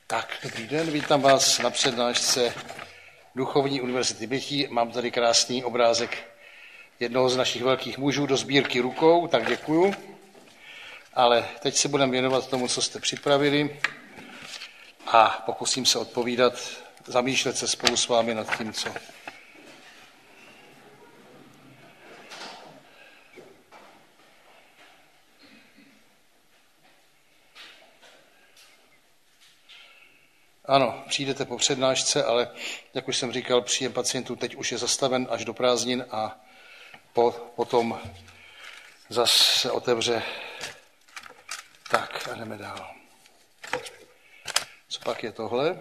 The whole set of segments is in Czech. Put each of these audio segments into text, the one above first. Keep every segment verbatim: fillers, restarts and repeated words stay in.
Tak, dobrý den, vítám vás na přednášce Duchovní univerzity bytí. Mám tady krásný obrázek jednoho z našich velkých mužů do sbírky rukou, tak děkuju. Ale teď se budeme věnovat tomu, co jste připravili a pokusím se odpovídat, zamýšlet se spolu s vámi nad tím, co Ano, přijdete po přednášce, ale jak už jsem říkal, příjem pacientů teď už je zastaven až do prázdnin a po, potom zase se otevře. Tak a jdeme dál. Co pak je tohle?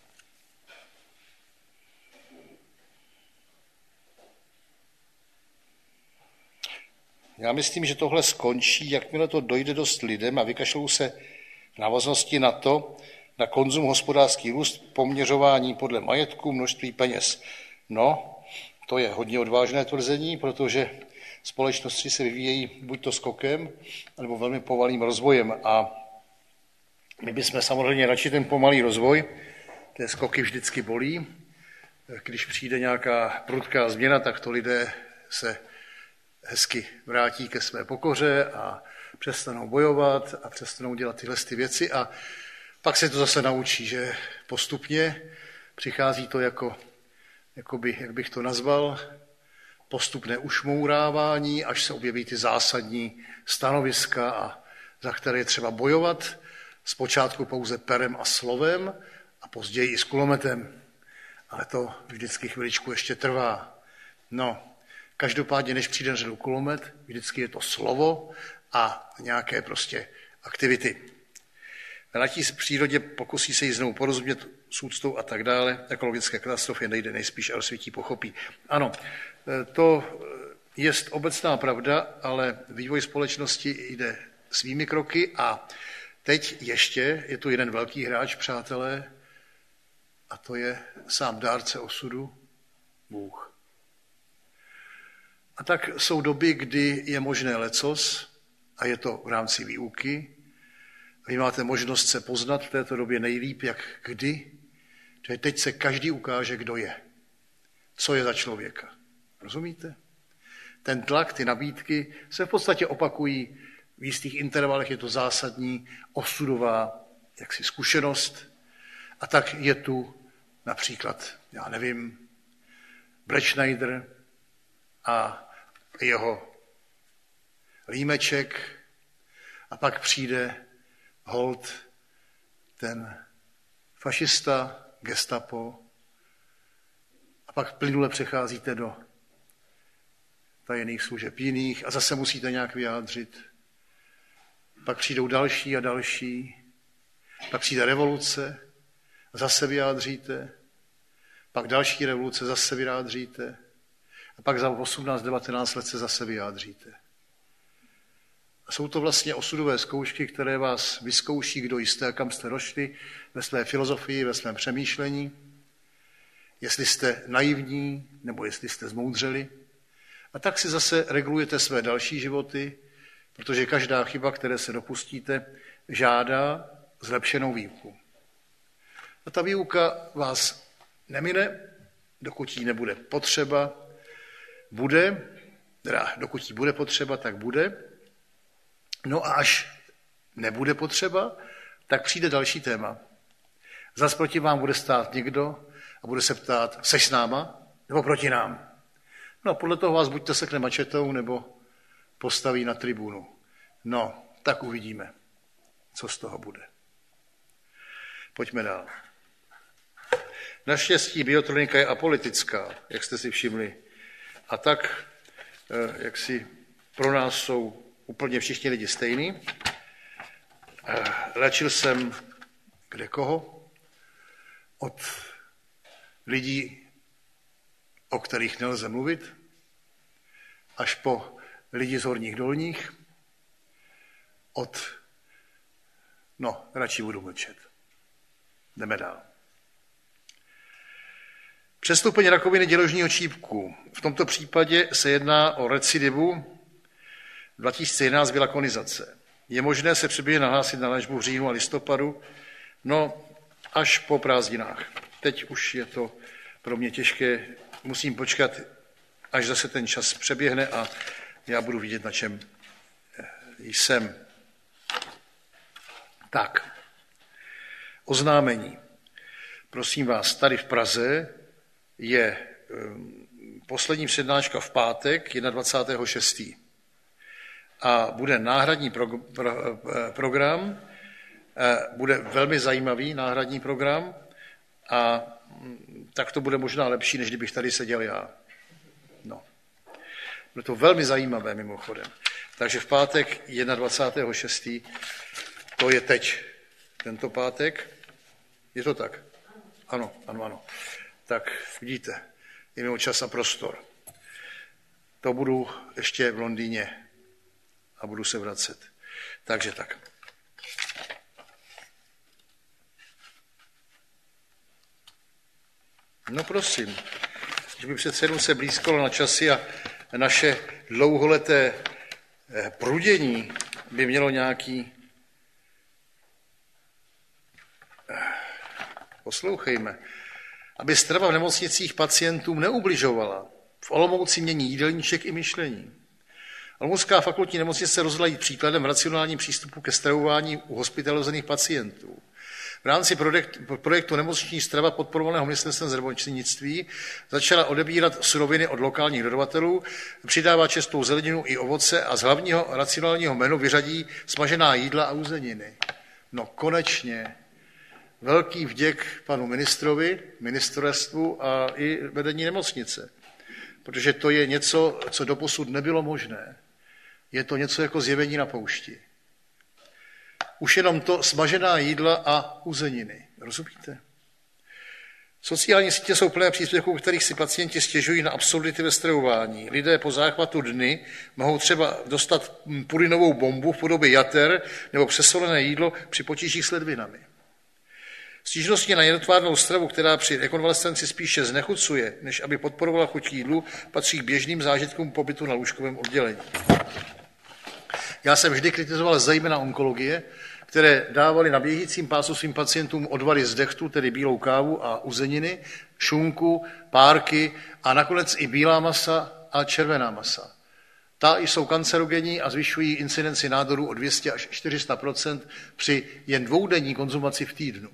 Já myslím, že tohle skončí, jakmile to dojde dost lidem a vykašlou se v návaznosti na to, na konzum, hospodářský růst, poměřování podle majetku, množství peněz. No, to je hodně odvážné tvrzení, protože společnosti se vyvíjejí buď to skokem, nebo velmi pomalým rozvojem. A my bychom samozřejmě radši ten pomalý rozvoj, té skoky vždycky bolí. Když přijde nějaká prudká změna, tak to lidé se hezky vrátí ke své pokoře a přestanou bojovat a přestanou dělat tyhle ty věci a pak se to zase naučí, že postupně přichází to jako, jakoby, jak bych to nazval, postupné ušmourávání, až se objeví ty zásadní stanoviska, a za které je třeba bojovat, zpočátku pouze perem a slovem a později i s kulometem. Ale to vždycky chviličku ještě trvá. No, každopádně, než přijde na řadu kulomet, vždycky je to slovo a nějaké prostě aktivity. Vrátí se v přírodě, pokusí se jí znovu porozumět s úctou a tak dále. Ekologické katastrofy nejde nejspíš, ale světí pochopí. Ano, to je obecná pravda, ale vývoj společnosti jde svými kroky a teď ještě je tu jeden velký hráč, přátelé, a to je sám dárce osudu, Bůh. A tak jsou doby, kdy je možné lecos, a je to v rámci výuky. Vy máte možnost se poznat v této době nejlíp, jak kdy. Že teď se každý ukáže, kdo je. Co je za člověka. Rozumíte? Ten tlak, ty nabídky se v podstatě opakují. V jistých intervalech je to zásadní osudová jaksi zkušenost. A tak je tu například, já nevím, Brečnajder a jeho límeček. A pak přijde hold ten fašista, gestapo, a pak plynule přecházíte do tajených služeb jiných a zase musíte nějak vyjádřit. Pak přijdou další a další, pak přijde revoluce, a zase vyjádříte, pak další revoluce, zase vyjádříte, a pak za osmnáct devatenáct let se zase vyjádříte. A jsou to vlastně osudové zkoušky, které vás vyzkouší, kdo jste a kam jste došli ve své filozofii, ve svém přemýšlení, jestli jste naivní, nebo jestli jste zmoudřeli. A tak si zase regulujete své další životy, protože každá chyba, které se dopustíte, žádá zlepšenou výuku. A ta výuka vás nemine, dokud jí nebude potřeba, bude, teda dokud jí bude potřeba, tak bude. No a až nebude potřeba, tak přijde další téma. Zas proti vám bude stát někdo a bude se ptát, seš s náma nebo proti nám? No podle toho vás buď to sekne mačetou, nebo postaví na tribunu. No, tak uvidíme, co z toho bude. Pojďme dál. Naštěstí biotronika je apolitická, jak jste si všimli. A tak, jak si pro nás jsou úplně všichni lidi stejný. Léčil jsem kde koho? Od lidí, o kterých nelze mluvit, až po lidi z horních dolních, od... No, radši budu mlčet. Jdeme dál. Přestoupení rakoviny děložního čípku. V tomto případě se jedná o recidivu. dva tisíce jedenáct byla konizace. Je možné se předběžně nahlásit na léčbu v říjnu a listopadu? No, až po prázdninách. Teď už je to pro mě těžké, musím počkat, až zase ten čas přeběhne a já budu vidět, na čem jsem. Tak, oznámení. Prosím vás, tady v Praze je poslední přednáška v pátek, dvacátého prvního šestého A bude náhradní pro, pro, program, bude velmi zajímavý náhradní program a tak to bude možná lepší, než kdybych tady seděl já. No. Bude to velmi zajímavé mimochodem. Takže v pátek dvacátého prvního šestého to je teď, tento pátek. Je to tak? Ano, ano, ano. Tak vidíte, je mimo čas a prostor. To budu ještě v Londýně a budu se vracet. Takže tak. No prosím, že by přece jenom se blízkalo na časy a naše dlouholeté prudění by mělo nějaký... Poslouchejme. Aby strava v nemocnicích pacientům neubližovala. V Olomouci mění jídelníček i myšlení. Olomoucká fakultní nemocnice rozhodla jít příkladem v racionálním přístupu ke stravování u hospitalizovaných pacientů. V rámci projektu, projektu Nemocniční strava podporovaného ministerstvem zdravotnictví začala odebírat suroviny od lokálních dodavatelů, přidává čerstvou zeleninu i ovoce a z hlavního racionálního menu vyřadí smažená jídla a uzeniny. No konečně. Velký vděk panu ministrovi, ministerstvu a i vedení nemocnice, protože to je něco, co doposud nebylo možné. Je to něco jako zjevení na poušti. Už jenom to smažená jídla a uzeniny. Rozumíte? Sociální sítě jsou plné příspěvků, v kterých si pacienti stěžují na absurdity ve stravování. Lidé po záchvatu dny mohou třeba dostat purinovou bombu v podobě jater nebo přesolené jídlo při potížích s ledvinami. Stížnosti na jednotvárnou stravu, která při rekonvalescenci spíše znechucuje, než aby podporovala chuť jídlu, patří k běžným zážitkům pobytu na lůžkovém oddělení. Já jsem vždy kritizoval zejména onkologie, které dávali na běžícím pásu svým pacientům odvary z dechtu, tedy bílou kávu a uzeniny, šunku, párky a nakonec i bílá masa a červená masa. Ta jsou kancerogenní a zvyšují incidenci nádorů o dvě stě až čtyři sta procent při jen dvoudenní konzumaci v týdnu.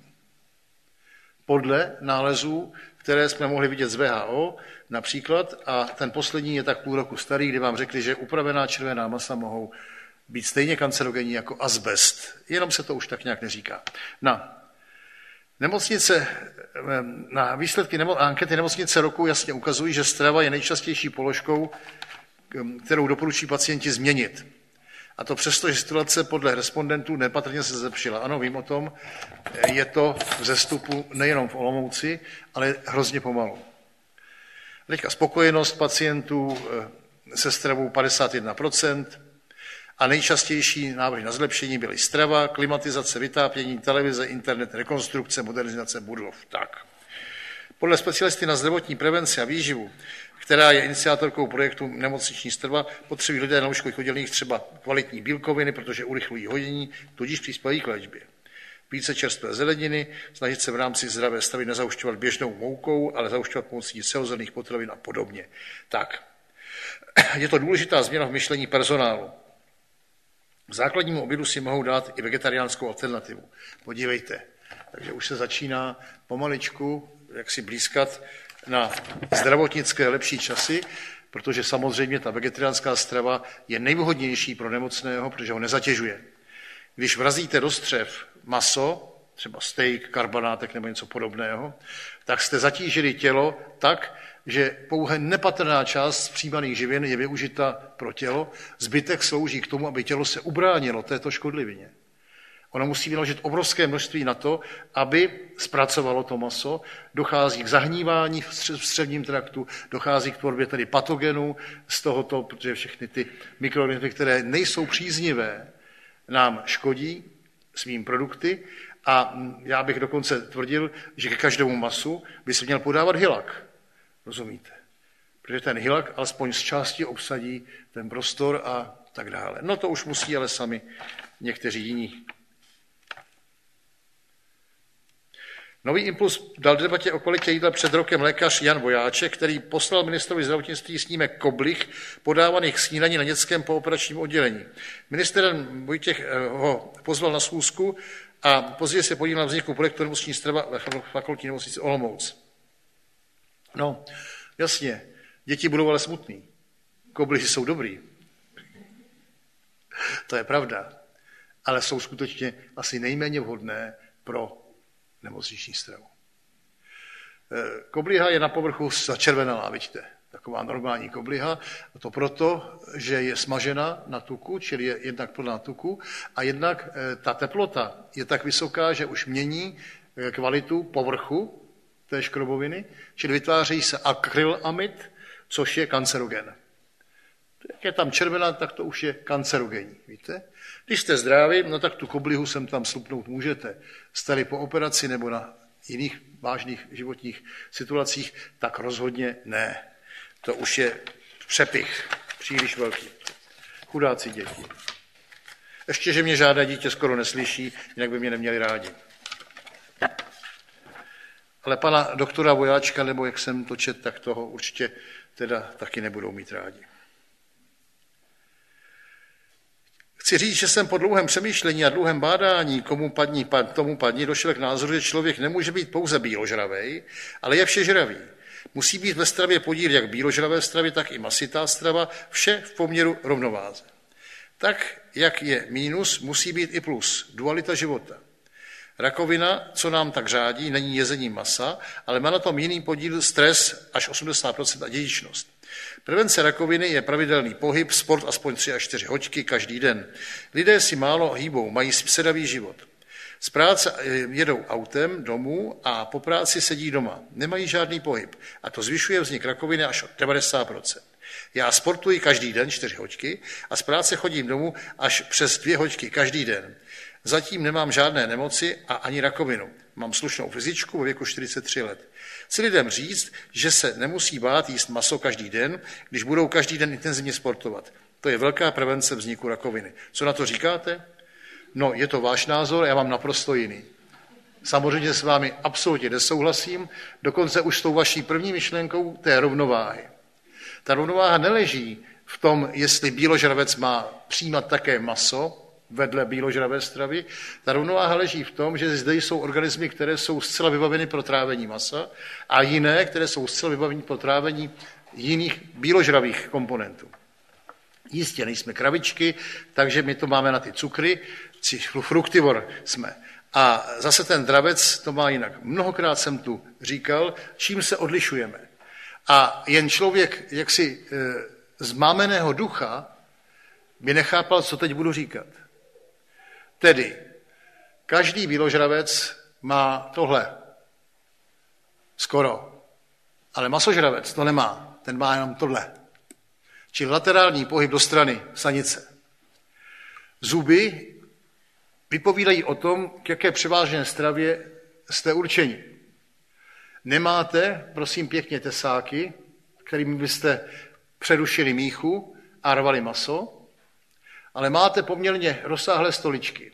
Podle nálezů, které jsme mohli vidět z W H O například, a ten poslední je tak půl roku starý, kdy vám řekli, že upravená červená masa mohou být stejně kancerogenní jako azbest. Jenom se to už tak nějak neříká. Na nemocnice, na výsledky nemo, ankety nemocnice roku jasně ukazují, že strava je nejčastější položkou, kterou doporučí pacienti změnit. A to přesto, že situace podle respondentů nepatrně se zlepšila. Ano, vím o tom, je to v zestupu nejenom v Olomouci, ale hrozně pomalu. Teďka spokojenost pacientů se stravou padesát jedna procent a nejčastější návrhy na zlepšení byly strava, klimatizace, vytápění, televize, internet, rekonstrukce, modernizace budov. Tak. Podle specialisty na zdravotní prevenci a výživu, která je iniciátorkou projektu Nemocniční strava, potřebují lidé na lůžkových odděleních třeba kvalitní bílkoviny, protože urychlují hojení, tudíž přispívají k léčbě. Více čerstvé zeleniny, snažit se v rámci zdravé stravy nezaušťovat běžnou moukou, ale zaušťovat pomocí celozrnných potravin a podobně. Tak, je to důležitá změna v myšlení personálu. V základnímu obědu si mohou dát i vegetariánskou alternativu. Podívejte, takže už se začíná pomaličku jak si blízkat na zdravotnické lepší časy, protože samozřejmě ta vegetariánská strava je nejvhodnější pro nemocného, protože ho nezatěžuje. Když vrazíte do střev maso, třeba steak, karbonátek nebo něco podobného, tak jste zatížili tělo tak, že pouze nepatrná část přijímaných živin je využita pro tělo, zbytek slouží k tomu, aby tělo se ubránilo této škodlivině. Ono musí vynaložit obrovské množství na to, aby zpracovalo to maso, dochází k zahnívání v střevním traktu, dochází k tvorbě tedy patogenů z tohoto, protože všechny ty mikroorganismy, které nejsou příznivé, nám škodí svým produkty a já bych dokonce tvrdil, že ke každému masu by se měl podávat hilak. Rozumíte? Protože ten hilak alespoň z části obsadí ten prostor a tak dále. No to už musí ale sami někteří jiní. Nový impuls dal debatě o kvalitě jídla před rokem lékař Jan Vojáček, který poslal ministrovi zdravotnictví snímek koblich podávaných k snídani na dětském pooperačním oddělení. Minister Vojtěch ho pozval na schůzku a později se podíval na vzniku projektu nemocniční strava ve fakultní nemocnici Olomouc. No, jasně, děti budou ale smutný. Koblichy jsou dobrý. To je pravda. Ale jsou skutečně asi nejméně vhodné pro nemocniční stravu. Kobliha je na povrchu začervenalá, vidíte, taková normální kobliha, a to proto, že je smažena na tuku, čili je jednak plná tuku, a jednak ta teplota je tak vysoká, že už mění kvalitu povrchu té škroboviny, čili vytváří se akrylamid, což je kancerogen. Jak je tam červená, tak to už je kancerogenní, víte? Když jste zdraví, no tak tu koblihu sem tam slupnout můžete. Jste-li po operaci nebo na jiných vážných životních situacích, tak rozhodně ne. To už je přepich, příliš velký. Chudáci děti. Ještě, že mě žádné dítě skoro neslyší, jinak by mě neměli rádi. Ale pana doktora Vojáčka, nebo jak jsem to čet, tak toho určitě teda taky nebudou mít rádi. Chci říct, že jsem po dlouhém přemýšlení a dlouhém bádání, komu padní, tomu padní, došel k názoru, že člověk nemůže být pouze bíložravej, ale je všežravý. Musí být ve stravě podíl jak bíložravé stravy, tak i masitá strava, vše v poměru rovnováze. Tak, jak je mínus, musí být i plus, dualita života. Rakovina, co nám tak řádí, není jezení masa, ale má na tom jiný podíl stres až osmdesát procent a dědičnost. Prevence rakoviny je pravidelný pohyb, sport aspoň tři až čtyři hoďky každý den. Lidé si málo hýbou, mají sedavý život. Z práce jedou autem domů a po práci sedí doma. Nemají žádný pohyb a to zvyšuje vznik rakoviny až o devadesát procent. Já sportuji každý den čtyři hoďky a z práce chodím domů až přes dvě hoďky každý den. Zatím nemám žádné nemoci a ani rakovinu. Mám slušnou fyzičku ve věku čtyřicet tři let. Chci lidem říct, že se nemusí bát jíst maso každý den, když budou každý den intenzivně sportovat. To je velká prevence vzniku rakoviny. Co na to říkáte? No, je to váš názor, já mám naprosto jiný. Samozřejmě s vámi absolutně nesouhlasím, dokonce už s tou vaší první myšlenkou té rovnováhy. Ta rovnováha neleží v tom, jestli bíložravec má přijímat také maso, vedle bíložravé stravy. Ta rovnováha leží v tom, že zde jsou organismy, které jsou zcela vybaveny pro trávení masa a jiné, které jsou zcela vybaveny pro trávení jiných bíložravých komponentů. Jistě nejsme kravičky, takže my to máme na ty cukry, fruktivor jsme. A zase ten dravec to má jinak. Mnohokrát jsem tu říkal, čím se odlišujeme. A jen člověk jaksi z mámeného ducha by nechápal, co teď budu říkat. Tedy každý bíložravec má tohle. Skoro. Ale masožravec to nemá. Ten má jenom tohle. Čili laterální pohyb do strany sanice. Zuby vypovídají o tom, k jaké převážné stravě jste určeni. Nemáte, prosím pěkně, tesáky, kterými byste přerušili míchu a rvali maso, ale máte poměrně rozsáhlé stoličky.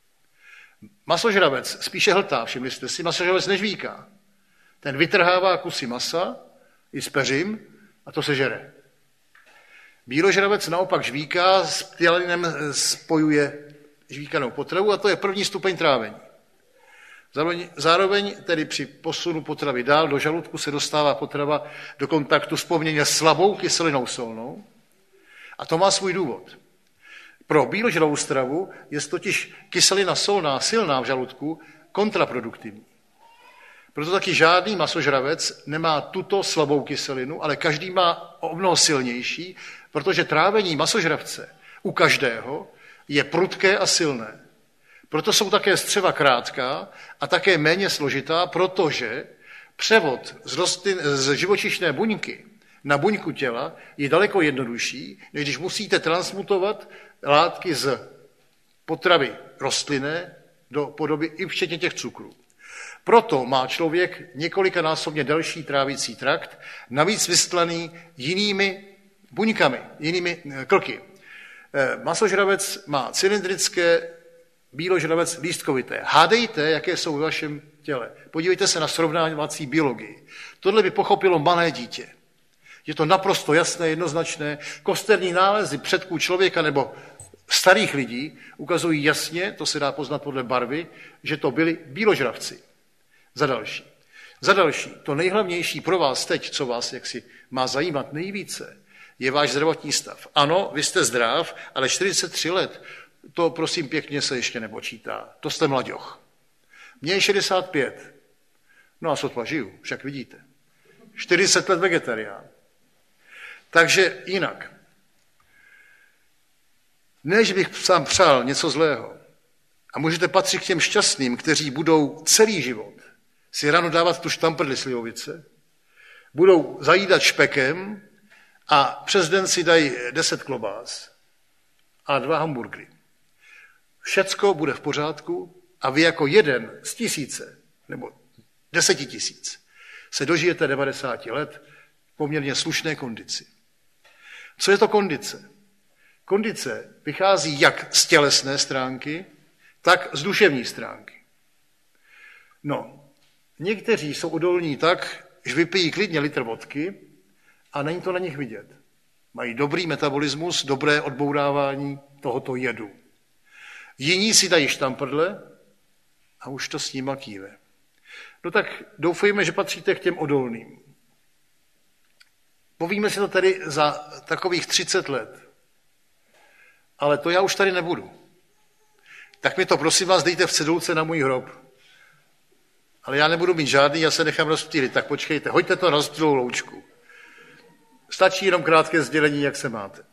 Masožravec spíše hltá, všimli jste si, masožravec nežvíká. Ten vytrhává kusy masa i s peřím a to se žere. Bíložravec naopak žvíká, s ptyalinem spojuje žvíkanou potravu a to je první stupeň trávení. Zároveň, zároveň tedy při posunu potravy dál do žaludku se dostává potrava do kontaktu s poměrně slabou kyselinou solnou a to má svůj důvod. Pro bíložravou stravu je totiž kyselina solná silná v žaludku kontraproduktivní. Proto taky žádný masožravec nemá tuto slabou kyselinu, ale každý má o mnoho silnější, protože trávení masožravce u každého je prudké a silné. Proto jsou také střeva krátká a také méně složitá, protože převod z, rostlin, z živočišné buňky na buňku těla je daleko jednodušší, než když musíte transmutovat látky z potravy rostlinné do podoby i včetně těch cukrů. Proto má člověk několikanásobně delší trávicí trakt, navíc vystlaný jinými buňkami, jinými klky. Masožravec má cylindrické, bíložravec lístkovité. Hádejte, jaké jsou ve vašem těle. Podívejte se na srovnávací biologii. Tohle by pochopilo malé dítě. Je to naprosto jasné, jednoznačné. Kosterní nálezy předků člověka nebo starých lidí ukazují jasně, to se dá poznat podle barvy, že to byli bíložravci. Za další. Za další, to nejhlavnější pro vás teď, co vás jaksi má zajímat nejvíce, je váš zdravotní stav. Ano, vy jste zdrav, ale čtyřicet tři let, to prosím pěkně se ještě nepočítá. To jste mlaďoch. Mně je šedesát pět. No a sotva žiju, však vidíte. čtyřicet let vegetarián. Takže jinak. Než bych sám přál něco zlého, a můžete patřit k těm šťastným, kteří budou celý život si ráno dávat tu štamprli slivovice, budou zajídat špekem a přes den si dají deset klobás a dva hamburgery. Všecko bude v pořádku a vy jako jeden z tisíce nebo deseti tisíc se dožijete devadesáti let v poměrně slušné kondici. Co je to kondice? Kondice vychází jak z tělesné stránky, tak z duševní stránky. No, někteří jsou odolní tak, že vypijí klidně litr vodky a není to na nich vidět. Mají dobrý metabolismus, dobré odbourávání tohoto jedu. Jiní si dají štamprle a už to s nima kýve. No tak doufejme, že patříte k těm odolným. Povíme si to tady za takových třicet let. Ale to já už tady nebudu. Tak mi to prosím vás dejte v cedulce na můj hrob. Ale já nebudu mít žádný, já se nechám rozptýlit. Tak počkejte, hoďte to na rozptýlou loučku. Stačí jenom krátké sdělení, jak se máte.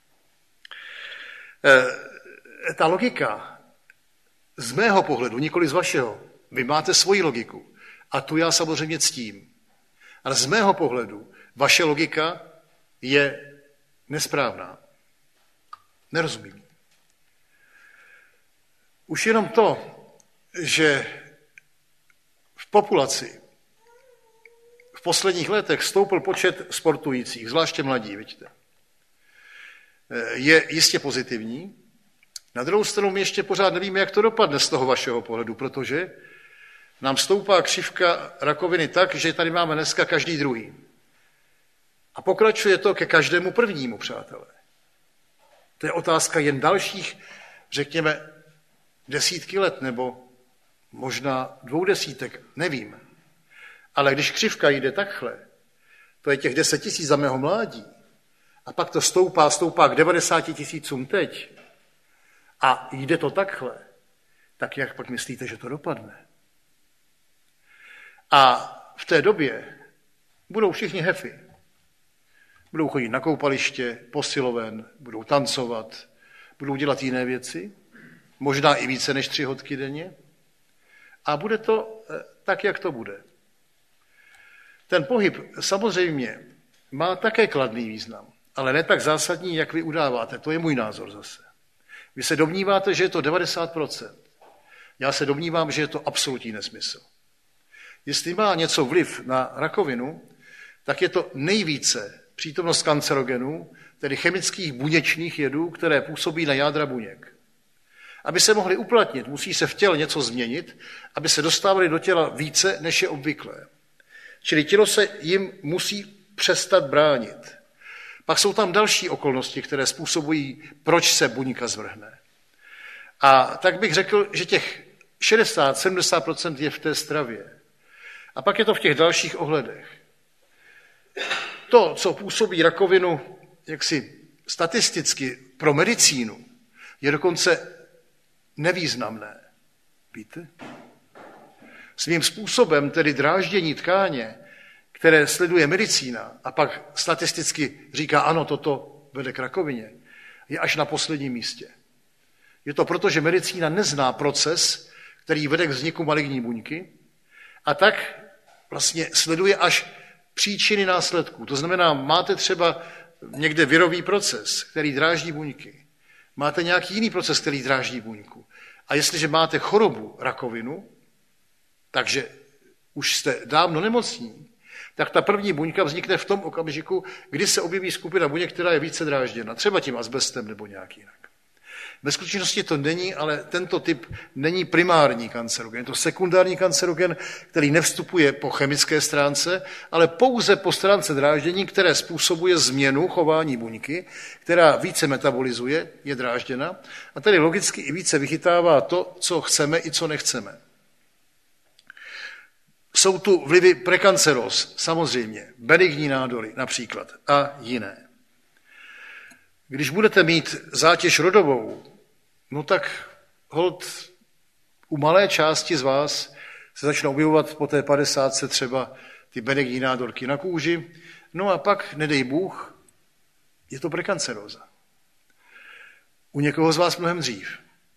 E, ta logika z mého pohledu, nikoli z vašeho, vy máte svoji logiku. A tu já samozřejmě ctím. Ale z mého pohledu vaše logika je nesprávná. Nerozumím. Už jenom to, že v populaci v posledních letech stoupl počet sportujících, zvláště mladí, vidíte, je jistě pozitivní. Na druhou stranu my ještě pořád nevíme, jak to dopadne z toho vašeho pohledu, protože nám stoupá křivka rakoviny tak, že tady máme dneska každý druhý. A pokračuje to ke každému prvnímu, přátelé. To je otázka jen dalších, řekněme, desítky let, nebo možná dvou desítek, nevím. Ale když křivka jde takhle, to je těch deset tisíc za mého mládí, a pak to stoupá, stoupá k devadesáti tisícům teď, a jde to takhle, tak jak pak myslíte, že to dopadne? A v té době budou všichni happy. Budou chodit na koupaliště, posiloven, budou tancovat, budou dělat jiné věci, možná i více než tři hodky denně. A bude to tak, jak to bude. Ten pohyb samozřejmě má také kladný význam, ale ne tak zásadní, jak vy udáváte. To je můj názor zase. Vy se domníváte, že je to devadesát procent. Já se domnívám, že je to absolutní nesmysl. Jestli má něco vliv na rakovinu, tak je to nejvíce přítomnost kancerogenů, tedy chemických buněčných jedů, které působí na jádra buněk. Aby se mohly uplatnit, musí se v těle něco změnit, aby se dostávaly do těla více, než je obvyklé. Čili tělo se jim musí přestat bránit. Pak jsou tam další okolnosti, které způsobují, proč se buňka zvrhne. A tak bych řekl, že těch šedesát až sedmdesát procent je v té stravě. A pak je to v těch dalších ohledech. To, co působí rakovinu jaksi statisticky pro medicínu, je dokonce nevýznamné. Víte? Svým způsobem tedy dráždění tkáně, které sleduje medicína a pak statisticky říká, ano, toto vede k rakovině, je až na posledním místě. Je to proto, že medicína nezná proces, který vede k vzniku maligní buňky a tak vlastně sleduje až příčiny následků. To znamená, máte třeba někde virový proces, který dráždí buňky. Máte nějaký jiný proces, který dráždí buňku. A jestliže máte chorobu, rakovinu, takže už jste dávno nemocní, tak ta první buňka vznikne v tom okamžiku, kdy se objeví skupina buněk, která je více drážděna, třeba tím azbestem nebo nějak jinak. Ve skutečnosti to není, ale tento typ není primární kancerogen. Je to sekundární kancerogen, který nevstupuje po chemické stránce, ale pouze po stránce dráždění, které způsobuje změnu chování buňky, která více metabolizuje, je drážděna a tedy logicky i více vychytává to, co chceme i co nechceme. Jsou tu vlivy prekanceróz, samozřejmě, benigní nádory například a jiné. Když budete mít zátěž rodovou, no tak holt u malé části z vás se začnou objevovat po té padesátce třeba ty benigní nádorky na kůži, no a pak, nedej Bůh, je to prekanceróza. U někoho z vás mnohem dřív.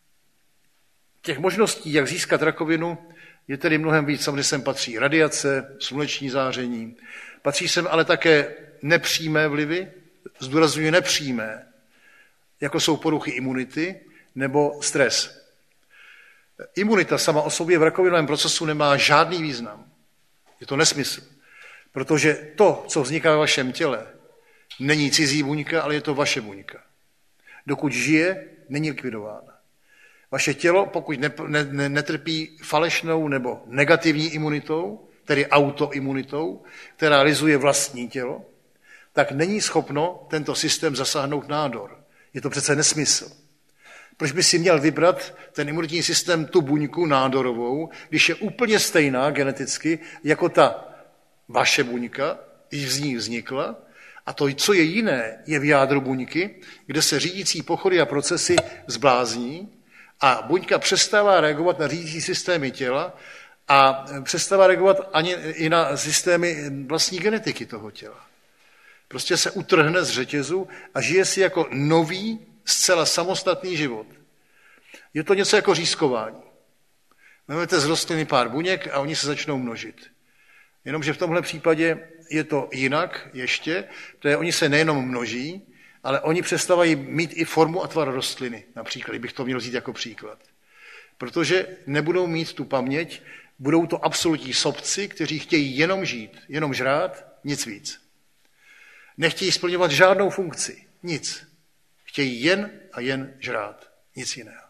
Těch možností, jak získat rakovinu, je tedy mnohem víc. Samozřejmě sem patří radiace, sluneční záření, patří sem ale také nepřímé vlivy, zdůrazňuji nepřímé, jako jsou poruchy imunity nebo stres. Imunita sama o sobě v rakovinovém procesu nemá žádný význam. Je to nesmysl, protože to, co vzniká ve vašem těle, není cizí buňka, ale je to vaše buňka. Dokud žije, není likvidována. Vaše tělo, pokud ne, ne, netrpí falešnou nebo negativní imunitou, tedy autoimunitou, která rizuje vlastní tělo, tak není schopno tento systém zasáhnout nádor. Je to přece nesmysl. Proč by si měl vybrat ten imunitní systém tu buňku nádorovou, když je úplně stejná geneticky jako ta vaše buňka, když z ní vznikla, a to, co je jiné, je v jádru buňky, kde se řídící pochody a procesy zblázní a buňka přestává reagovat na řídící systémy těla a přestává reagovat ani i na systémy vlastní genetiky toho těla. Prostě se utrhne z řetězu a žije si jako nový, zcela samostatný život. Je to něco jako řízkování. Vezmete z rostliny pár buněk a oni se začnou množit. Jenomže v tomhle případě je to jinak ještě, protože oni se nejenom množí, ale oni přestávají mít i formu a tvar rostliny, například, bych to měl vzít jako příklad. Protože nebudou mít tu paměť, budou to absolutní sobci, kteří chtějí jenom žít, jenom žrát, nic víc. Nechtějí splňovat žádnou funkci, nic. Chtějí jen a jen žrát, nic jiného.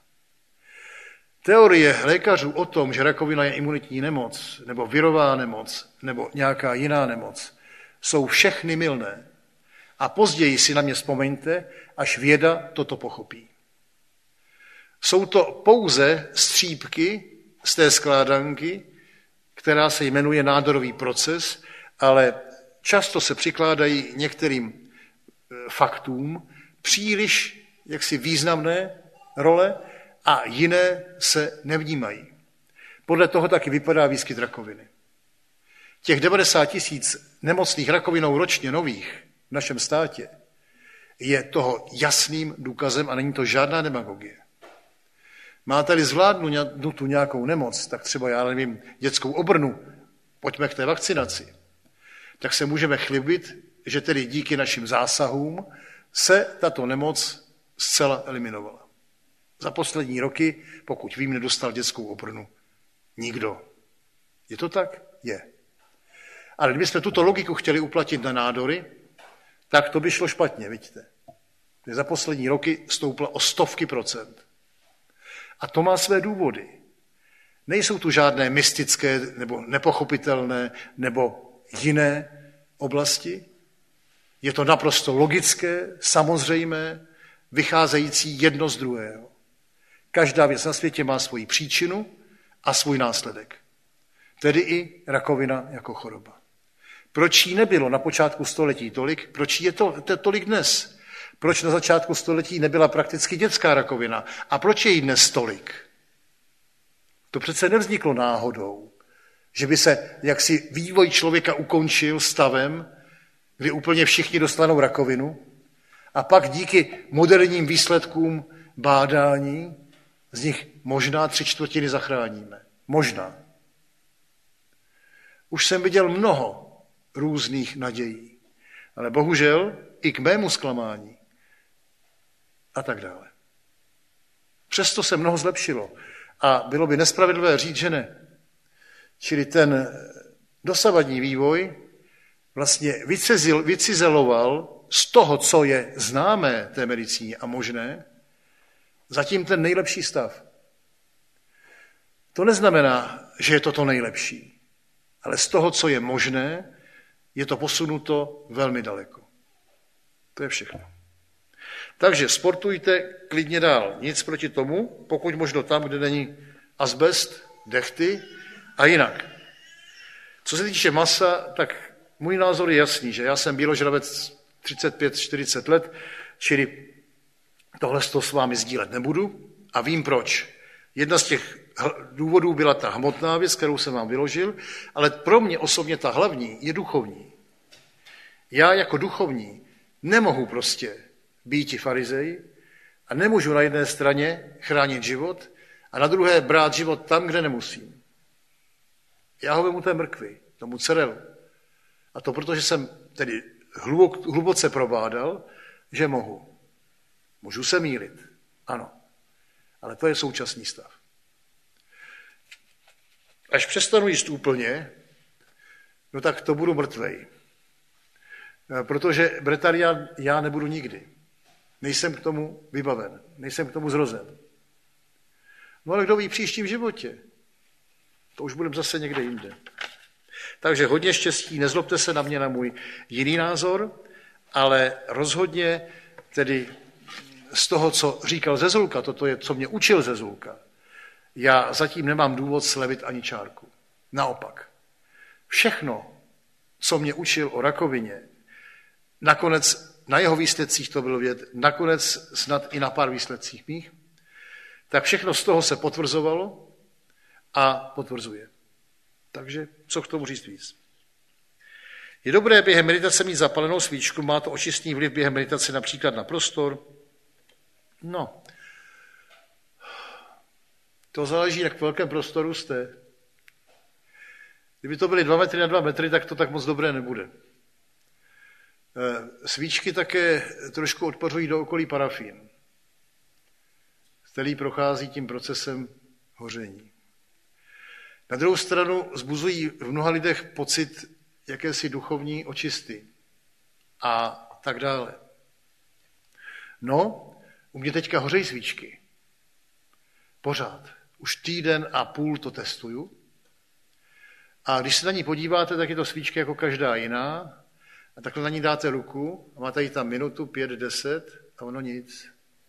Teorie lékařů o tom, že rakovina je imunitní nemoc, nebo virová nemoc, nebo nějaká jiná nemoc, jsou všechny mylné. A později si na mě vzpomeňte, až věda toto pochopí. Jsou to pouze střípky z té skládanky, která se jmenuje nádorový proces, ale často se přikládají některým faktům příliš jaksi významné role a jiné se nevnímají. Podle toho taky vypadá výskyt rakoviny. Těch devadesát tisíc nemocných rakovinou ročně nových v našem státě je toho jasným důkazem a není to žádná demagogie. Máte-li zvládnutou nějakou nemoc, tak třeba, já nevím, dětskou obrnu, pojďme k té vakcinaci, tak se můžeme chlubit, že tedy díky našim zásahům se tato nemoc zcela eliminovala. Za poslední roky, pokud vím, nedostal dětskou obrnu nikdo. Je to tak? Je. Ale kdybychom tuto logiku chtěli uplatit na nádory, tak to by šlo špatně, vidíte. Za poslední roky stoupla o stovky procent. A to má své důvody. Nejsou tu žádné mystické nebo nepochopitelné nebo jiné oblasti. Je to naprosto logické, samozřejmé, vycházející jedno z druhého. Každá věc na světě má svoji příčinu a svůj následek. Tedy i rakovina jako choroba. Proč jí nebylo na počátku století tolik? Proč je to, to tolik dnes? Proč na začátku století nebyla prakticky dětská rakovina? A proč je jí dnes tolik? To přece nevzniklo náhodou, že by se jaksi vývoj člověka ukončil stavem, kdy úplně všichni dostanou rakovinu a pak díky moderním výsledkům bádání z nich možná tři čtvrtiny zachráníme. Možná. Už jsem viděl mnoho různých nadějí, ale bohužel i k mému zklamání a tak dále. Přesto se mnoho zlepšilo a bylo by nespravedlivé říct, že ne. Čili ten dosavadní vývoj vlastně vycizeloval z toho, co je známé té medicíně a možné, Zatím ten nejlepší stav. To neznamená, že je to to nejlepší, ale z toho, co je možné, je to posunuto velmi daleko. To je všechno. Takže sportujte klidně dál. Nic proti tomu, pokud možno tam, kde není azbest, dechty a jinak. Co se týče masa, tak můj názor je jasný, že já jsem bíložravec třicet pět čtyřicet let, čili tohle s vámi sdílet nebudu a vím proč. Jedna z těch důvodů byla ta hmotná věc, kterou jsem vám vyložil, ale pro mě osobně ta hlavní je duchovní. Já jako duchovní nemohu prostě býti farizej a nemůžu na jedné straně chránit život a na druhé brát život tam, kde nemusím. Já ho vemu té mrkvi, tomu cerelu. A to proto, že jsem tedy hlubok, hluboce probádal, že mohu. Můžu se mýlit, ano. Ale to je současný stav. Až přestanu jíst úplně, no tak to budu mrtvej. Protože bretarián já nebudu nikdy. Nejsem k tomu vybaven, nejsem k tomu zrozen. No ale kdo ví v příštím životě? To už budeme zase někde jinde. Takže hodně štěstí, nezlobte se na mě na můj jiný názor, ale rozhodně tedy z toho, co říkal Zezulka, toto je, co mě učil Zezulka, já zatím nemám důvod slevit ani čárku. Naopak. Všechno, co mě učil o rakovině, nakonec na jeho výsledcích to bylo vědět, nakonec snad i na pár výsledcích mých, tak všechno z toho se potvrzovalo a potvrzuje. Takže co k tomu říct víc? Je dobré během meditace mít zapalenou svíčku, má to očistný vliv během meditace například na prostor? No, to záleží, jak v velkém prostoru jste. Kdyby to byly dva metry na dva metry, tak to tak moc dobré nebude. Svíčky také trošku odpařují do okolí parafín, který prochází tím procesem hoření. Na druhou stranu vzbuzují v mnoha lidech pocit jakési duchovní očisty a tak dále. No, u mě teďka hořejí svíčky. Pořád. Už týden a půl to testuju. A když se na ní podíváte, tak je to svíčka jako každá jiná. A takhle na ní dáte ruku a máte ji tam minutu, pět, deset a ono nic.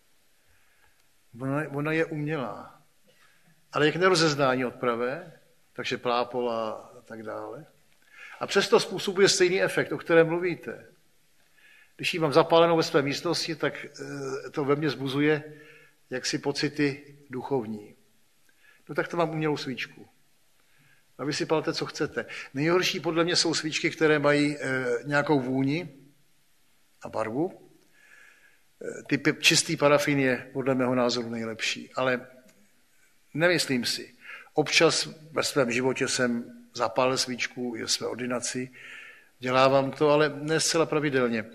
Ona, ona je umělá. Ale jak nerozeznání od pravé, takže plápola a tak dále. A přesto způsobuje stejný efekt, o kterém mluvíte. Když ji mám zapálenou ve své místnosti, tak to ve mně zbuzuje jaksi pocity duchovní. No tak to mám umělou svíčku. A vy si palte, co chcete. Nejhorší podle mě jsou svíčky, které mají e, nějakou vůni a barvu. E, ty čistý parafín je podle mého názoru nejlepší. Ale nemyslím si. Občas ve svém životě jsem zapálil svíčku i ve své ordinaci. Dělávám to, ale ne zcela pravidelně.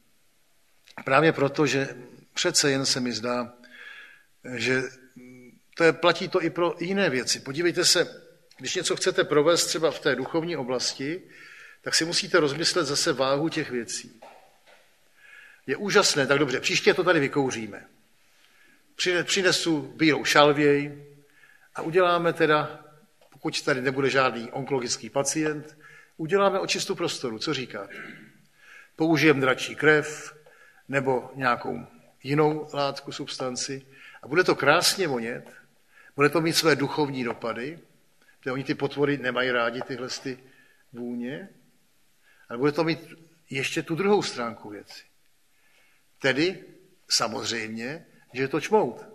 Právě proto, že přece jen se mi zdá, že to je, platí to i pro jiné věci. Podívejte se, když něco chcete provést třeba v té duchovní oblasti, tak si musíte rozmyslet zase váhu těch věcí. Je úžasné, tak dobře, příště to tady vykouříme. Přinesu bílou šalvěj a uděláme teda, pokud tady nebude žádný onkologický pacient, uděláme očistu prostoru. Co říkáte? Použijeme dračí krev nebo nějakou jinou látku, substanci a bude to krásně vonět, bude to mít své duchovní dopady, protože oni ty potvory nemají rádi tyhle ty vůně, ale bude to mít ještě tu druhou stránku věci. Tedy samozřejmě, že je to čmout.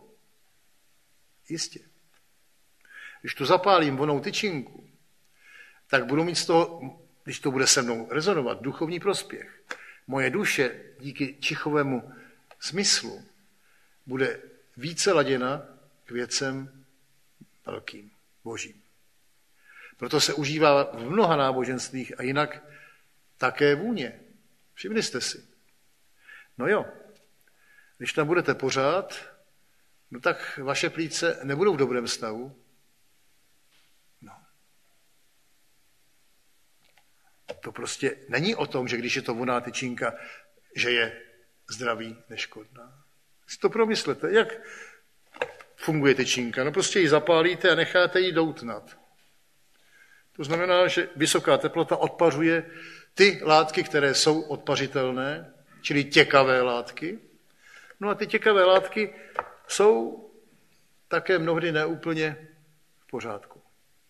Jistě. Když tu zapálím vonou tyčinku, tak budu mít z toho, když to bude se mnou rezonovat, duchovní prospěch. Moje duše díky čichovému smyslu bude více laděna k věcem velkým, božím. Proto se užívá v mnoha náboženstvích a jinak také vůně. Všimli jste si. No jo, když tam budete pořád, no tak vaše plíce nebudou v dobrém stavu. No. To prostě není o tom, že když je to voná tyčinka, že je zdraví neškodná. Si to promyslete, jak funguje tyčinka? No prostě ji zapálíte a necháte ji doutnat. To znamená, že vysoká teplota odpařuje ty látky, které jsou odpařitelné, čili těkavé látky. No a ty těkavé látky jsou také mnohdy neúplně v pořádku.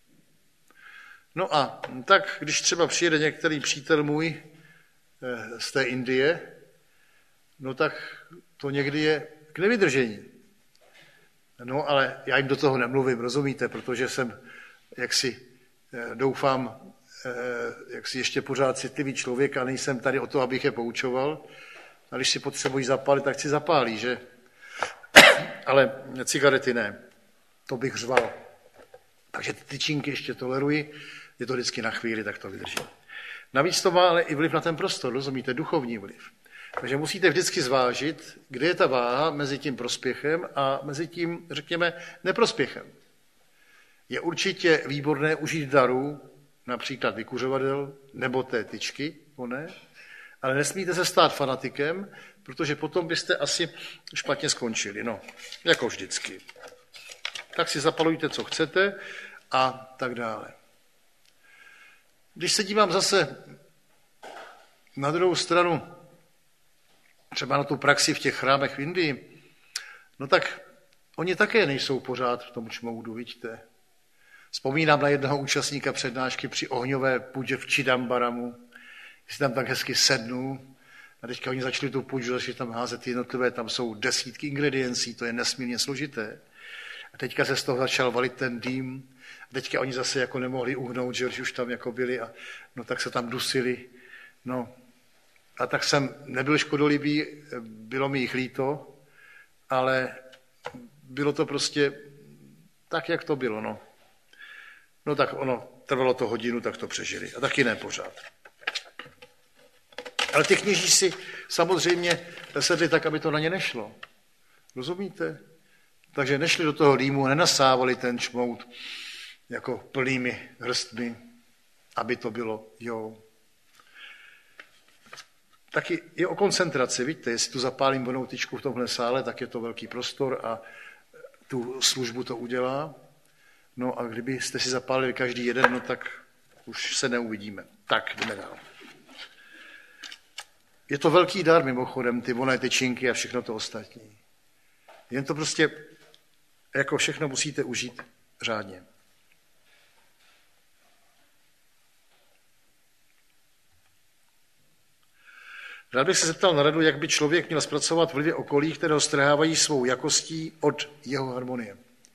No a tak, když třeba přijede některý přítel můj z té Indie, no tak to někdy je k nevydržení. No ale já jim do toho nemluvím, rozumíte, protože jsem, jak si doufám, jak si ještě pořád citlivý člověk a nejsem tady o to, abych je poučoval. A když si potřebují zapálit, tak si zapálí, že? Ale cigarety ne. To bych řval. Takže ty tyčinky ještě toleruji, je to vždycky na chvíli, tak to vydrží. Navíc to má ale i vliv na ten prostor, rozumíte, duchovní vliv. Takže musíte vždycky zvážit, kde je ta váha mezi tím prospěchem a mezi tím, řekněme, neprospěchem. Je určitě výborné užít daru, například vykuřovadel nebo té tyčky, ne? Ale nesmíte se stát fanatikem, protože potom byste asi špatně skončili, no, jako vždycky. Tak si zapalujte, co chcete a tak dále. Když se dívám zase na druhou stranu, třeba na tu praxi v těch chrámech v Indii, no tak oni také nejsou pořád v tom čmoudu, vidíte. Vzpomínám na jednoho účastníka přednášky při ohňové půdě v Chidambaramu, když tam tak hezky sednul a teďka oni začali tu půdu, začali tam házet jednotlivé, tam jsou desítky ingrediencí, to je nesmírně složité. A teďka se z toho začal valit ten dým a teďka oni zase jako nemohli uhnout, že už tam jako byli a no tak se tam dusili. No a tak jsem nebyl škodolibý, bylo mi jich líto, ale bylo to prostě tak, jak to bylo, no. No tak ono, trvalo to hodinu, tak to přežili. A taky ne pořád. Ale ty kněží si samozřejmě sedli tak, aby to na ně nešlo. Rozumíte? Takže nešli do toho dýmu, nenasávali ten čmout jako plnými hrstmi, aby to bylo, jo. Taky je o koncentraci, vidíte, jestli tu zapálím vonou tyčku v tomhle sále, tak je to velký prostor a tu službu to udělá. No a kdybyste si zapálili každý jeden, no tak už se neuvidíme. Tak, jdeme dál. Je to velký dar mimochodem, ty voné tyčinky a všechno to ostatní. Jen to prostě, jako všechno musíte užít řádně. Rád bych se zeptal na radu, jak by člověk měl zpracovat vlivy okolí, které ho strhávají svou jakostí od jeho harmonie.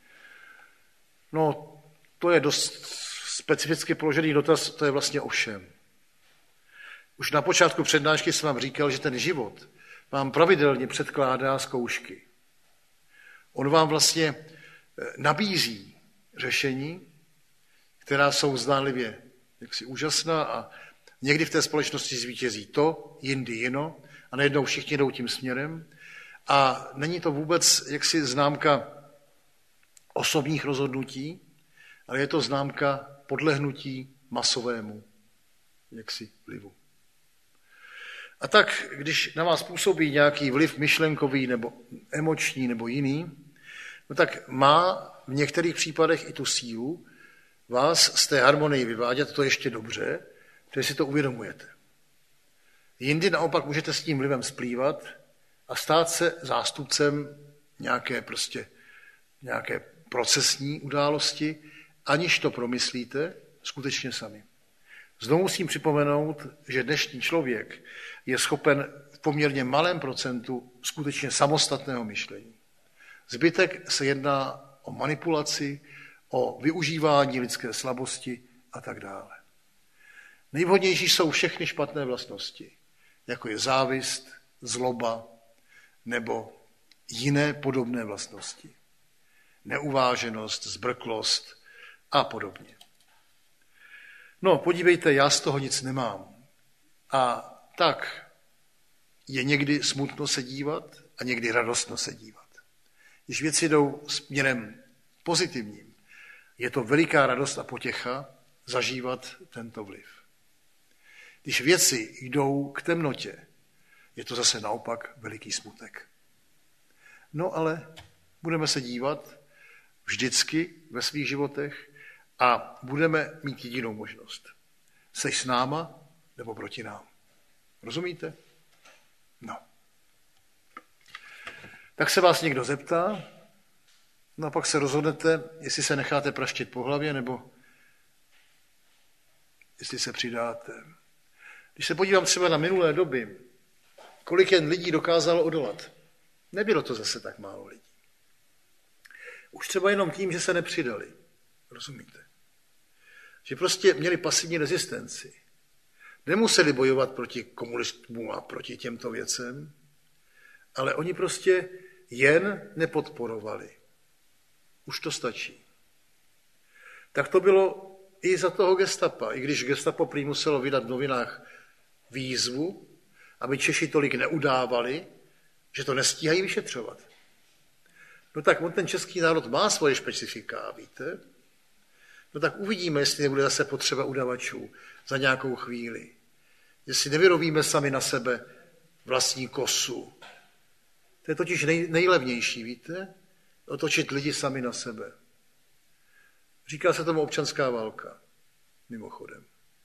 No, to je dost specificky položený dotaz, to je vlastně o všem. Už na počátku přednášky jsem vám říkal, že ten život vám pravidelně předkládá zkoušky. On vám vlastně nabízí řešení, která jsou zdánlivě jaksi úžasná a někdy v té společnosti zvítězí to, jindy jino a najednou všichni jdou tím směrem a není to vůbec jaksi známka osobních rozhodnutí, ale je to známka podlehnutí masovému jaksi vlivu. A tak, když na vás působí nějaký vliv myšlenkový nebo emoční nebo jiný, no tak má v některých případech i tu sílu vás z té harmonie vyvádět, to ještě dobře, protože si to uvědomujete. Jindy naopak můžete s tím vlivem splývat a stát se zástupcem nějaké prostě nějaké procesní události, aniž to promyslíte skutečně sami. Znovu musím připomenout, že dnešní člověk je schopen v poměrně malém procentu skutečně samostatného myšlení. Zbytek se jedná o manipulaci, o využívání lidské slabosti a tak dále. Nejvhodnější jsou všechny špatné vlastnosti, jako je závist, zloba nebo jiné podobné vlastnosti. Neuváženost, zbrklost a podobně. No, podívejte, já z toho nic nemám. A tak je někdy smutno se dívat a někdy radostno se dívat. Když věci jdou směrem pozitivním, je to veliká radost a potěcha zažívat tento vliv. Když věci jdou k temnotě, je to zase naopak veliký smutek. No ale budeme se dívat vždycky ve svých životech a budeme mít jedinou možnost. Seš s náma nebo proti nám. Rozumíte? No. Tak se vás někdo zeptá, no a pak se rozhodnete, jestli se necháte praštit po hlavě, nebo jestli se přidáte. Když se podívám třeba na minulé doby, kolik jen lidí dokázalo odolat. Nebylo to zase tak málo lidí. Už třeba jenom tím, že se nepřidali. Rozumíte? Že prostě měli pasivní rezistenci. Nemuseli bojovat proti komunistům a proti těmto věcem, ale oni prostě jen nepodporovali. Už to stačí. Tak to bylo i za toho gestapa. I když gestapo prý muselo vydat v novinách výzvu, aby Češi tolik neudávali, že to nestíhají vyšetřovat. No tak on ten český národ má svoje specifika, víte? No tak uvidíme, jestli nebude zase potřeba udavačů za nějakou chvíli. Jestli nevyrovíme sami na sebe vlastní kosu. To je totiž nej, nejlevnější, víte? Otočit lidi sami na sebe. Říká se tomu občanská válka, mimochodem.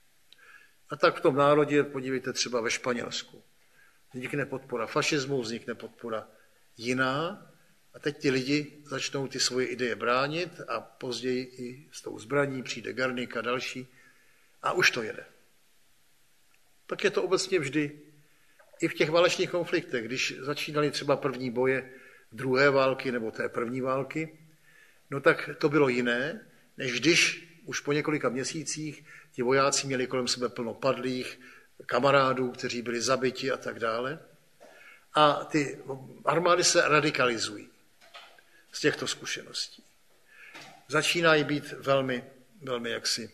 A tak v tom národě, podívejte třeba ve Španělsku. Vznikne podpora fašismu, vznikne podpora jiná a teď ti lidi začnou ty svoje ideje bránit a později i s tou zbraní přijde Garnik a další a už to jede. Tak je to obecně vždy. I v těch válečných konfliktech, když začínaly třeba první boje druhé války nebo té první války, no tak to bylo jiné, než když už po několika měsících ti vojáci měli kolem sebe plno padlých, kamarádů, kteří byli zabiti a tak dále. A ty armády se radikalizují z těchto zkušeností. Začínají být velmi, velmi jaksi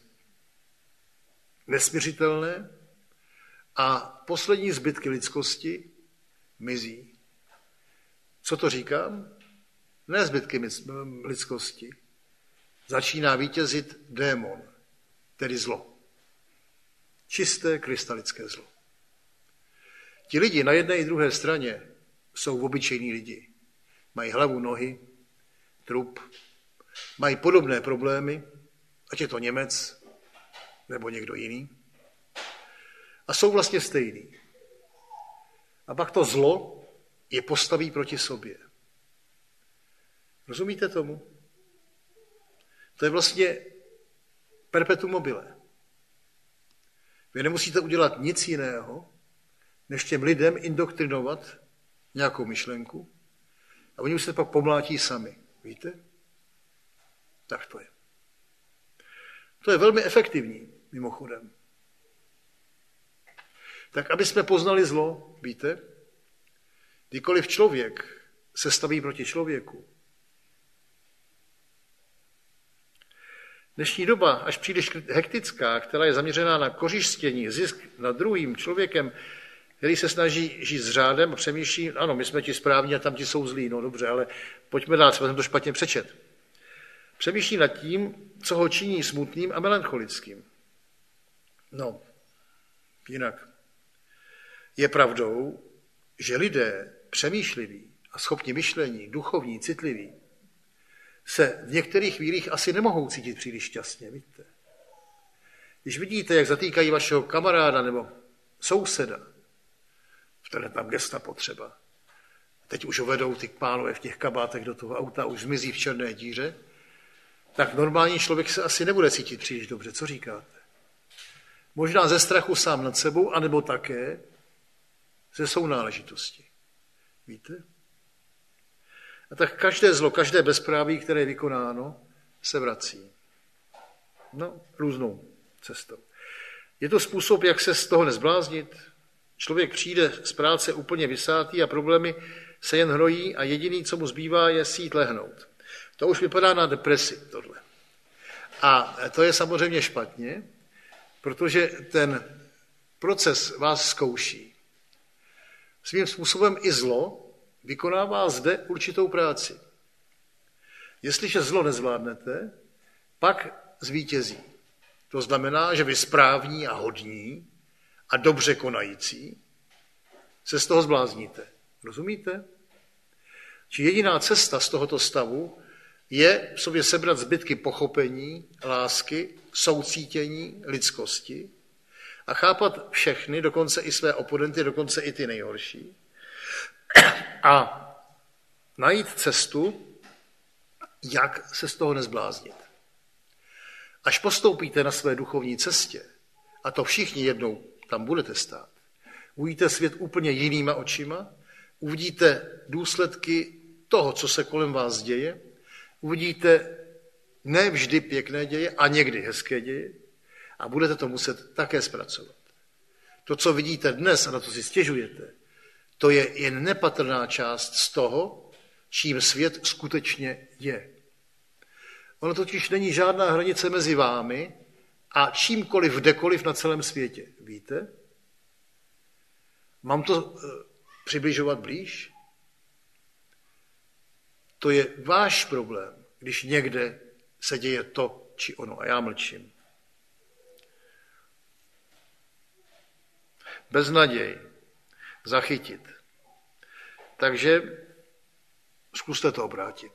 nesmiřitelné a poslední zbytky lidskosti mizí. Co to říkám? Ne zbytky lidskosti. Začíná vítězit démon, tedy zlo. Čisté krystalické zlo. Ti lidi na jedné i druhé straně jsou obyčejní lidi. Mají hlavu, nohy, trup, mají podobné problémy, ať je to Němec nebo někdo jiný. A jsou vlastně stejný. A pak to zlo je postaví proti sobě. Rozumíte tomu? To je vlastně perpetuum mobile. Vy nemusíte udělat nic jiného, než těm lidem indoktrinovat nějakou myšlenku a oni už se pak pomlátí sami. Víte? Tak to je. To je velmi efektivní, mimochodem. Tak aby jsme poznali zlo, víte, kdykoliv člověk se staví proti člověku, dnešní doba, až příliš hektická, která je zaměřená na kořistění, zisk nad druhým člověkem, který se snaží žít s řádem a přemýšlí, ano, my jsme ti správní a tam ti jsou zlí, no dobře, ale pojďme dál, třeba jsem to špatně přečet. Přemýšlí nad tím, co ho činí smutným a melancholickým. No, jinak. Je pravdou, že lidé přemýšliví a schopni myšlení, duchovní, citliví, se v některých chvílích asi nemohou cítit příliš šťastně, víte. Když vidíte, jak zatýkají vašeho kamaráda nebo souseda, které tam gesta potřeba, teď už ho vedou ty pánové v těch kabátech do toho auta, už zmizí v černé díře, tak normální člověk se asi nebude cítit příliš dobře. Co říkáte? Možná ze strachu sám nad sebou, anebo také ze sounáležitosti. Víte? A tak každé zlo, každé bezpráví, které je vykonáno, se vrací. No, různou cestou. Je to způsob, jak se z toho nezbláznit? Člověk přijde z práce úplně vysátý a problémy se jen hrojí a jediný, co mu zbývá, je si jít lehnout. To už vypadá na depresi, tohle. A to je samozřejmě špatně, protože ten proces vás zkouší. Svým způsobem i zlo vykonává zde určitou práci. Jestliže zlo nezvládnete, pak zvítězí. To znamená, že vy správní a hodní a dobře konající se z toho zblázníte. Rozumíte? Či jediná cesta z tohoto stavu je v sobě sebrat zbytky pochopení, lásky, soucítění, lidskosti a chápat všechny, dokonce i své oponenty, dokonce i ty nejhorší. A najít cestu, jak se z toho nezbláznit. Až postoupíte na své duchovní cestě, a to všichni jednou tam budete stát, uvidíte svět úplně jinýma očima, uvidíte důsledky toho, co se kolem vás děje, uvidíte ne vždy pěkné děje a někdy hezké děje a budete to muset také zpracovat. To, co vidíte dnes a na to si stěžujete, to je jen nepatrná část z toho, čím svět skutečně je. Ono totiž není žádná hranice mezi vámi a čímkoliv, kdekoliv na celém světě. Víte? Mám to uh, přibližovat blíž? To je váš problém, když někde se děje to či ono a já mlčím. Beznaděj. Zachytit. Takže zkuste to obrátit.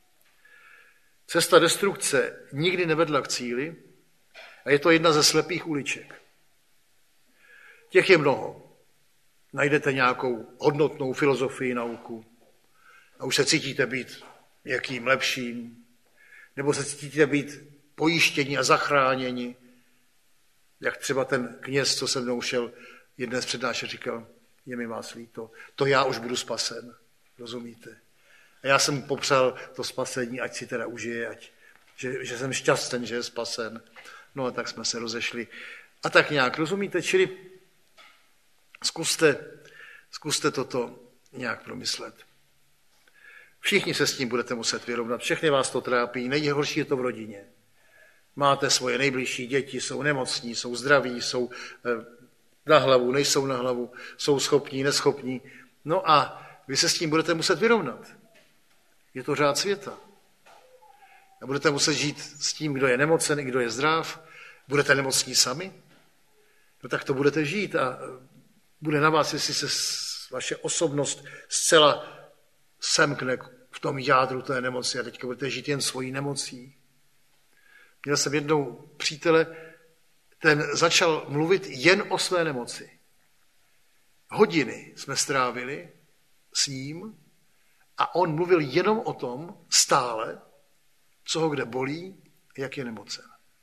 Cesta destrukce nikdy nevedla k cíli a je to jedna ze slepých uliček. Těch je mnoho. Najdete nějakou hodnotnou filozofii, nauku a už se cítíte být někým lepším, nebo se cítíte být pojištěni a zachráněni, jak třeba ten kněz, co se mnou šel, jeden z přednášek říkal, je mi vás líto, to já už budu spasen, rozumíte? A já jsem mu popřál to spasení, ať si teda užije, ať, že, že jsem šťastný, že je spasen. No a tak jsme se rozešli. A tak nějak, rozumíte? Čili zkuste, zkuste toto nějak promyslet. Všichni se s tím budete muset vyrovnat, všechny vás to trápí, nejhorší je to v rodině. Máte svoje nejbližší děti, jsou nemocní, jsou zdraví, jsou na hlavu, nejsou na hlavu, jsou schopní, neschopní. No a vy se s tím budete muset vyrovnat. Je to řád světa. A budete muset žít s tím, kdo je nemocen, kdo je zdrav. Budete nemocní sami? No tak to budete žít a bude na vás, jestli se vaše osobnost zcela semkne v tom jádru té nemoci a teďka budete žít jen svojí nemocí. Měl jsem jednou přítele, ten začal mluvit jen o své nemoci. Hodiny jsme strávili s ním a on mluvil jenom o tom stále, co ho kde bolí, jak je nemocen.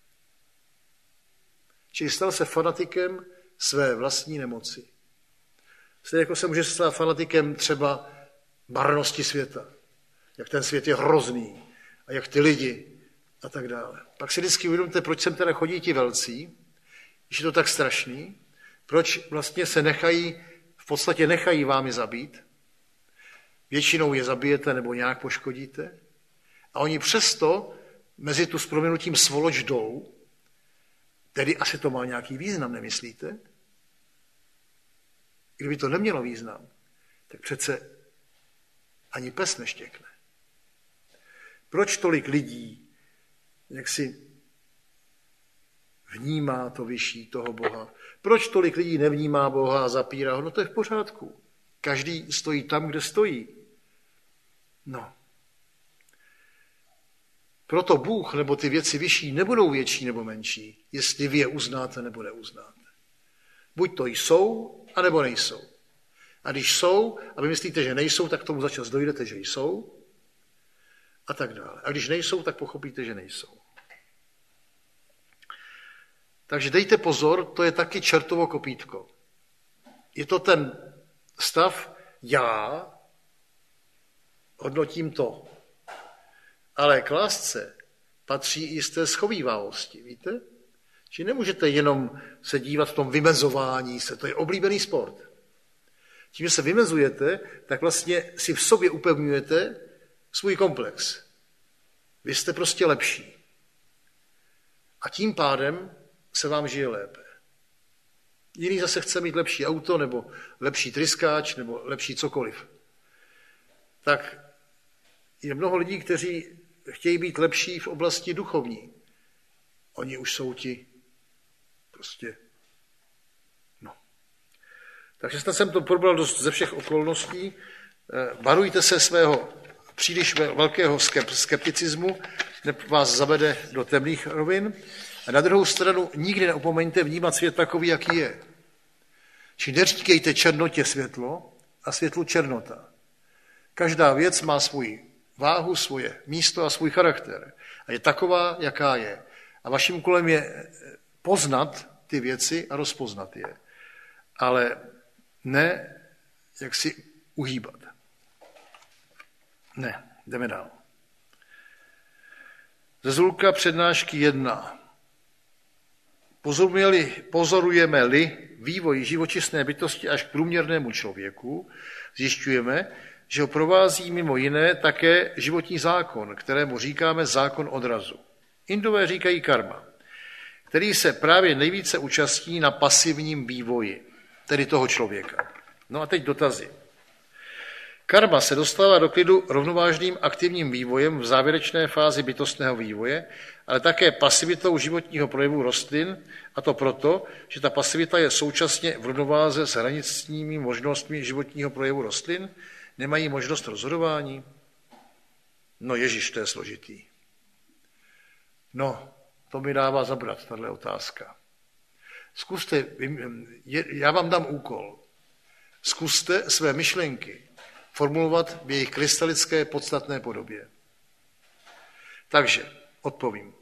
Čili stal se fanatikem své vlastní nemoci. Stejně jako se může stát fanatikem třeba marnosti světa. Jak ten svět je hrozný a jak ty lidi a tak dále. Pak si vždycky uvědomte, proč sem teda chodí ti velcí, když je to tak strašný, proč vlastně se nechají, v podstatě nechají vámi zabít, většinou je zabijete nebo nějak poškodíte a oni přesto mezi tu s prominutím svoloč jdou, tedy asi to má nějaký význam, nemyslíte? Kdyby to nemělo význam, tak přece ani pes neštěkne. Proč tolik lidí, jak si vnímá to vyšší toho Boha? Proč tolik lidí nevnímá Boha a zapírá ho? No to je v pořádku. Každý stojí tam, kde stojí. No. Proto Bůh nebo ty věci vyšší nebudou větší nebo menší, jestli vy je uznáte nebo neuznáte. Buď to jsou, anebo nejsou. A když jsou, a vy myslíte, že nejsou, tak tomu začas dojdete, že jsou. A tak dále. A když nejsou, tak pochopíte, že nejsou. Takže dejte pozor, to je taky čertovo kopítko. Je to ten stav, já hodnotím to. Ale k lásce patří i z té schovívavosti, víte? Či nemůžete jenom se dívat v tom vymezování se, to je oblíbený sport. Tím, že se vymezujete, tak vlastně si v sobě upevňujete svůj komplex. Vy jste prostě lepší. A tím pádem se vám žije lépe. Jiný zase chce mít lepší auto, nebo lepší tryskáč, nebo lepší cokoliv. Tak je mnoho lidí, kteří chtějí být lepší v oblasti duchovní. Oni už jsou ti prostě, no. Takže snad jsem to probral dost ze všech okolností. Varujte se svého příliš velkého skepticismu vás zavede do temných rovin. A na druhou stranu nikdy neupomeňte vnímat svět takový, jaký je. Či neříkejte černotě světlo a světlu černota. Každá věc má svoji váhu, svoje místo a svůj charakter. A je taková, jaká je. A vaším úkolem je poznat ty věci a rozpoznat je. Ale ne, jak si uhýbat. Ne, jdeme dál. Ze Zulka přednášky jedna. Pozorujeme-li vývoj živočišné bytosti až k průměrnému člověku, zjišťujeme, že ho provází mimo jiné také životní zákon, kterému říkáme zákon odrazu. Indové říkají karma, který se právě nejvíce účastní na pasivním vývoji, tedy toho člověka. No a teď dotazy. Karma se dostává do klidu rovnovážným aktivním vývojem v závěrečné fázi bytostného vývoje, ale také pasivitou životního projevu rostlin, a to proto, že ta pasivita je současně v rovnováze s hraničními možnostmi životního projevu rostlin, nemají možnost rozhodování. No ježiš, to je složitý. No, to mi dává zabrat, tahle otázka. Zkuste, já vám dám úkol, zkuste své myšlenky formulovat v jejich krystalické podstatné podobě. Takže odpovím.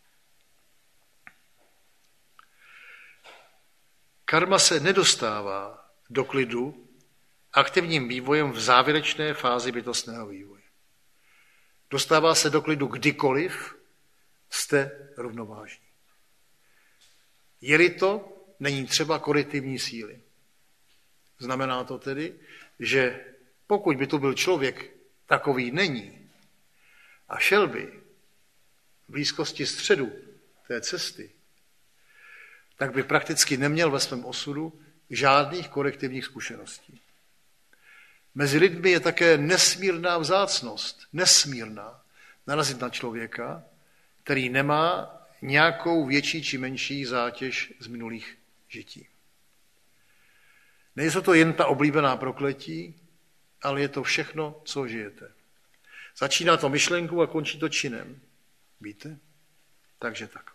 Karma se nedostává do klidu aktivním vývojem v závěrečné fázi bytostného vývoje. Dostává se do klidu kdykoliv jste rovnovážní. Je-li to, není třeba korektivní síly. Znamená to tedy, že pokud by to byl člověk, takový není a šel by v blízkosti středu té cesty, tak by prakticky neměl ve svém osudu žádných korektivních zkušeností. Mezi lidmi je také nesmírná vzácnost, nesmírná, narazit na člověka, který nemá nějakou větší či menší zátěž z minulých žití. Nejsou to jen ta oblíbená prokletí, ale je to všechno, co žijete. Začíná to myšlenkou a končí to činem. Víte? Takže tak.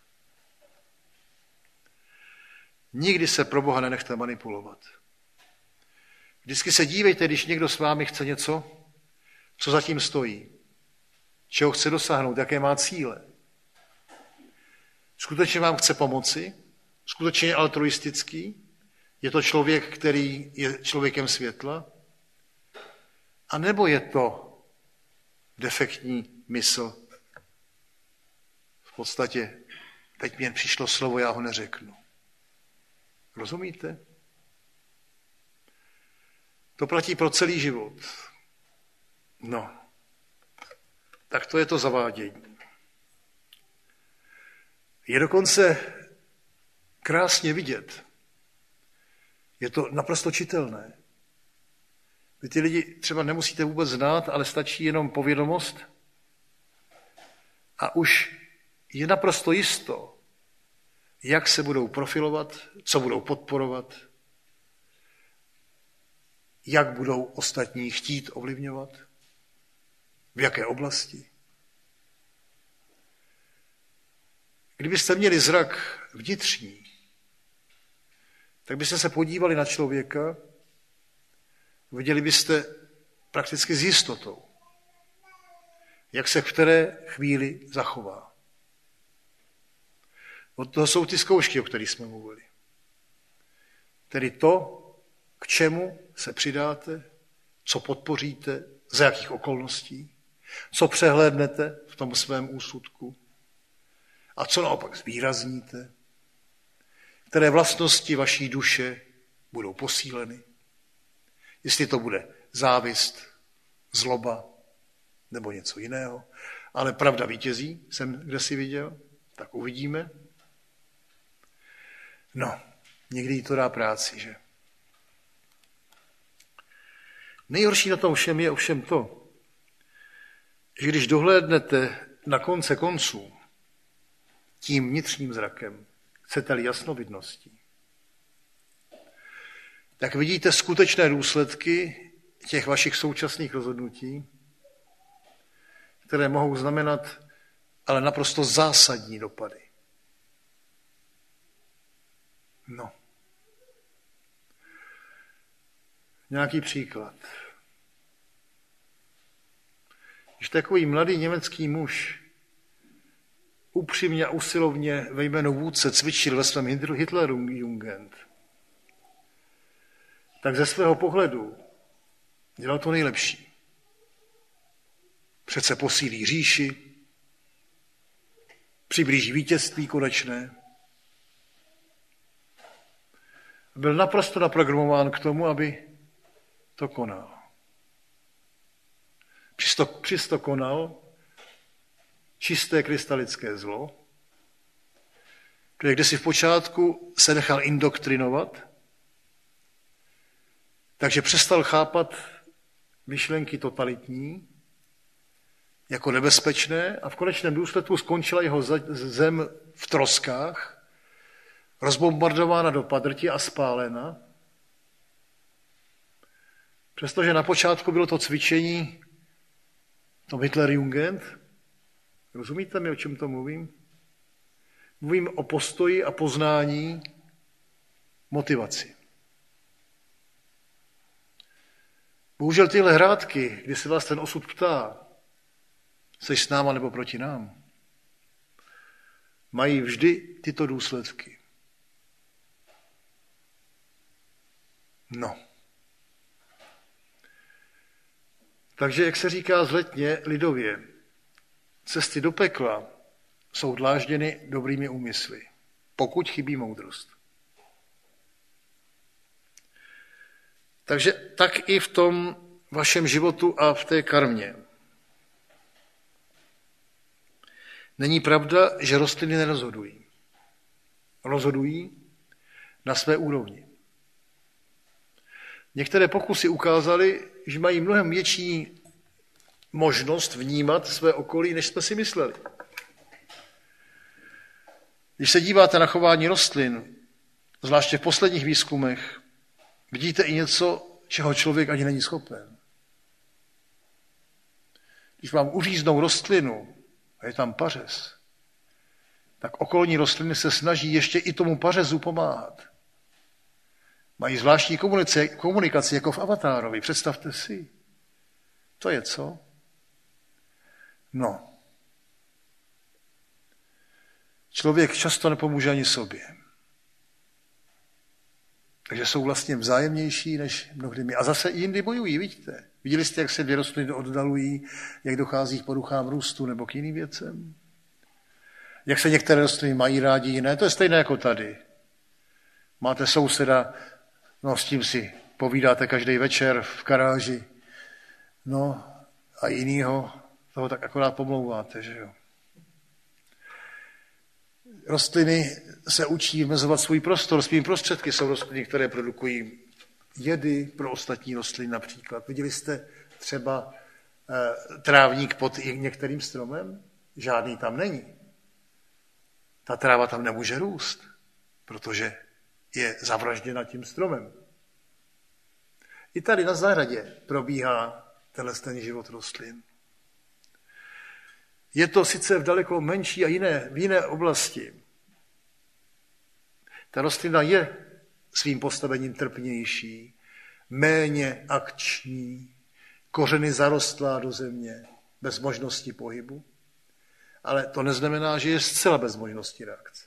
Nikdy se pro Boha nenechte manipulovat. Vždycky se dívejte, když někdo s vámi chce něco, co zatím stojí, čeho chce dosáhnout, jaké má cíle. Skutečně vám chce pomoci, skutečně je altruistický, je to člověk, který je člověkem světla, a nebo je to defektní mysl. V podstatě, teď mi přišlo slovo, já ho neřeknu. Rozumíte? To platí pro celý život. No, tak to je to zavádění. Je dokonce krásně vidět. Je to naprosto čitelné. Vy ty lidi třeba nemusíte vůbec znát, ale stačí jenom povědomost a už je naprosto jisto, jak se budou profilovat, co budou podporovat, jak budou ostatní chtít ovlivňovat, v jaké oblasti. Kdybyste měli zrak vnitřní, tak byste se podívali na člověka, viděli byste prakticky s jistotou, jak se v které chvíli zachová. Od toho jsou ty zkoušky, o kterých jsme mluvili. Tedy to, k čemu se přidáte, co podpoříte, za jakých okolností, co přehlédnete v tom svém úsudku a co naopak zvýrazníte, které vlastnosti vaší duše budou posíleny. Jestli to bude závist, zloba nebo něco jiného. Ale pravda vítězí, jsem kde si viděl, tak uvidíme. No, někdy jí to dá práci, že? Nejhorší na tom všem je ovšem to, že když dohlédnete na konce konců tím vnitřním zrakem, chcete-li jasnovidností, tak vidíte skutečné důsledky těch vašich současných rozhodnutí které mohou znamenat ale naprosto zásadní dopady. No. Nějaký příklad. Když takový mladý německý muž upřímně a usilovně ve jménu vůdce cvičil ve svém Hitlerjugend, tak ze svého pohledu dělal to nejlepší. Přece posílí říši, přiblíží vítězství konečné. Byl naprosto naprogramován k tomu, aby to konal. Přisto, přisto konal čisté krystalické zlo, které kdysi v počátku se nechal indoktrinovat, takže přestal chápat myšlenky totalitní jako nebezpečné a v konečném důsledku skončila jeho zem v troskách, rozbombardována do padrti a spálena. Přestože na počátku bylo to cvičení, to Hitlerjugend, rozumíte mi, o čem to mluvím? Mluvím o postoji a poznání motivaci. Bohužel tyhle hrátky, kdy se vás ten osud ptá, seš s náma nebo proti nám, mají vždy tyto důsledky. No. Takže, jak se říká zletně lidově, cesty do pekla jsou dlážděny dobrými úmysly, pokud chybí moudrost. Takže tak i v tom vašem životu a v té karmě. Není pravda, že rostliny nerozhodují. Rozhodují na své úrovni. Některé pokusy ukázaly, že mají mnohem větší možnost vnímat své okolí, než jsme si mysleli. Když se díváte na chování rostlin, zvláště v posledních výzkumech, vidíte i něco, čeho člověk ani není schopen. Když vám uříznou rostlinu a je tam pařez, tak okolní rostliny se snaží ještě i tomu pařezu pomáhat. Mají zvláštní komunikaci, komunikaci jako v Avatárovi, představte si. To je co? No. Člověk často nepomůže ani sobě. Takže jsou vlastně vzájemnější než mnohdy my. A zase i jindy bojují, vidíte. Viděli jste, jak se dvě rostliny oddalují, jak dochází k poruchám růstu nebo k jiným věcem? Jak se některé rostliny mají rádi, jiné? To je stejné jako tady. Máte souseda, no s tím si povídáte každý večer v garáži, no a jinýho, toho tak akorát pomlouváte, že jo. Rostliny se učí vymezovat svůj prostor, svými prostředky jsou rostliny, které produkují jedy pro ostatní rostliny například. Viděli jste třeba e, trávník pod některým stromem? Žádný tam není. Ta tráva tam nemůže růst, protože je zavražděna tím stromem. I tady na zahradě probíhá tenhle ten život rostlin. Je to sice v daleko menší a jiné, v jiné oblasti. Ta rostlina je svým postavením trpnější, méně akční, kořeny zarostlá do země, bez možnosti pohybu, ale to neznamená, že je zcela bez možnosti reakce.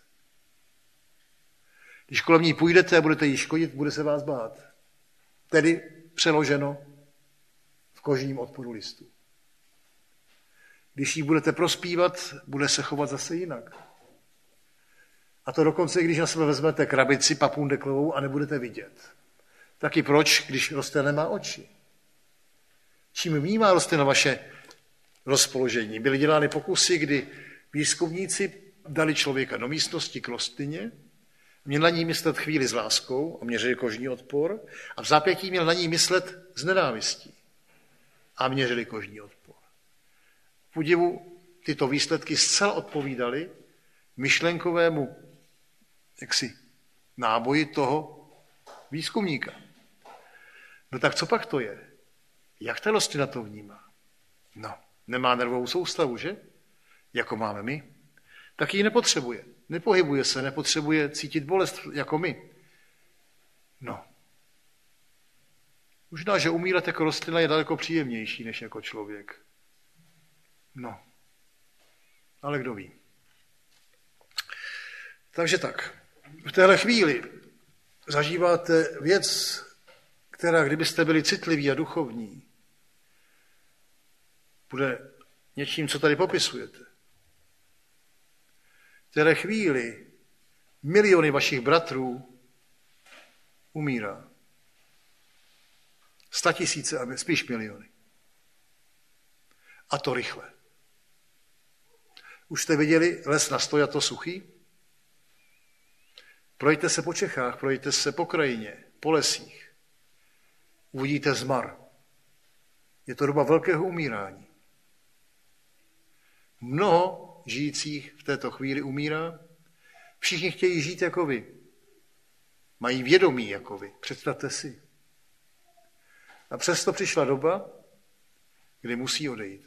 Když kolem ní půjdete a budete jí škodit, bude se vás bát. Tedy přeloženo v kožním odporu listů. Když jí budete prospívat, bude se chovat zase jinak. A to dokonce, když na sebe vezmete krabici papundeklovou a nebudete vidět. Taky proč, když rostlina nemá oči? Čím vnímá rostlina vaše rozpoložení? Byly dělány pokusy, kdy výzkumníci dali člověka do místnosti k rostlině, měl na ní myslet chvíli s láskou a měřili kožní odpor a v zápětí měl na ní myslet s nenávistí a měřili kožní odpor. V údivu tyto výsledky zcela odpovídaly myšlenkovému jaksi, náboji toho výzkumníka. No tak co pak to je? Jak ta rostlina to vnímá? No, Nemá nervovou soustavu, že? Jako máme my. Tak ji nepotřebuje. Nepohybuje se, nepotřebuje cítit bolest jako my. No. Možná, že umírat jako rostlina je daleko příjemnější, než jako člověk. No. Ale kdo ví. Takže tak. V téhle chvíli zažíváte věc, která, kdybyste byli citliví a duchovní, bude něčím, co tady popisujete. V téhle chvíli miliony vašich bratrů umírá. Statisíce, a spíš miliony. A to rychle. Už jste viděli les na stojato suchý? Projďte se po Čechách, projďte se po krajině, po lesích. Uvidíte zmar. Je to doba velkého umírání. Mnoho žijících v této chvíli umírá. Všichni chtějí žít jako vy. Mají vědomí jako vy. Představte si. A přesto přišla doba, kdy musí odejít.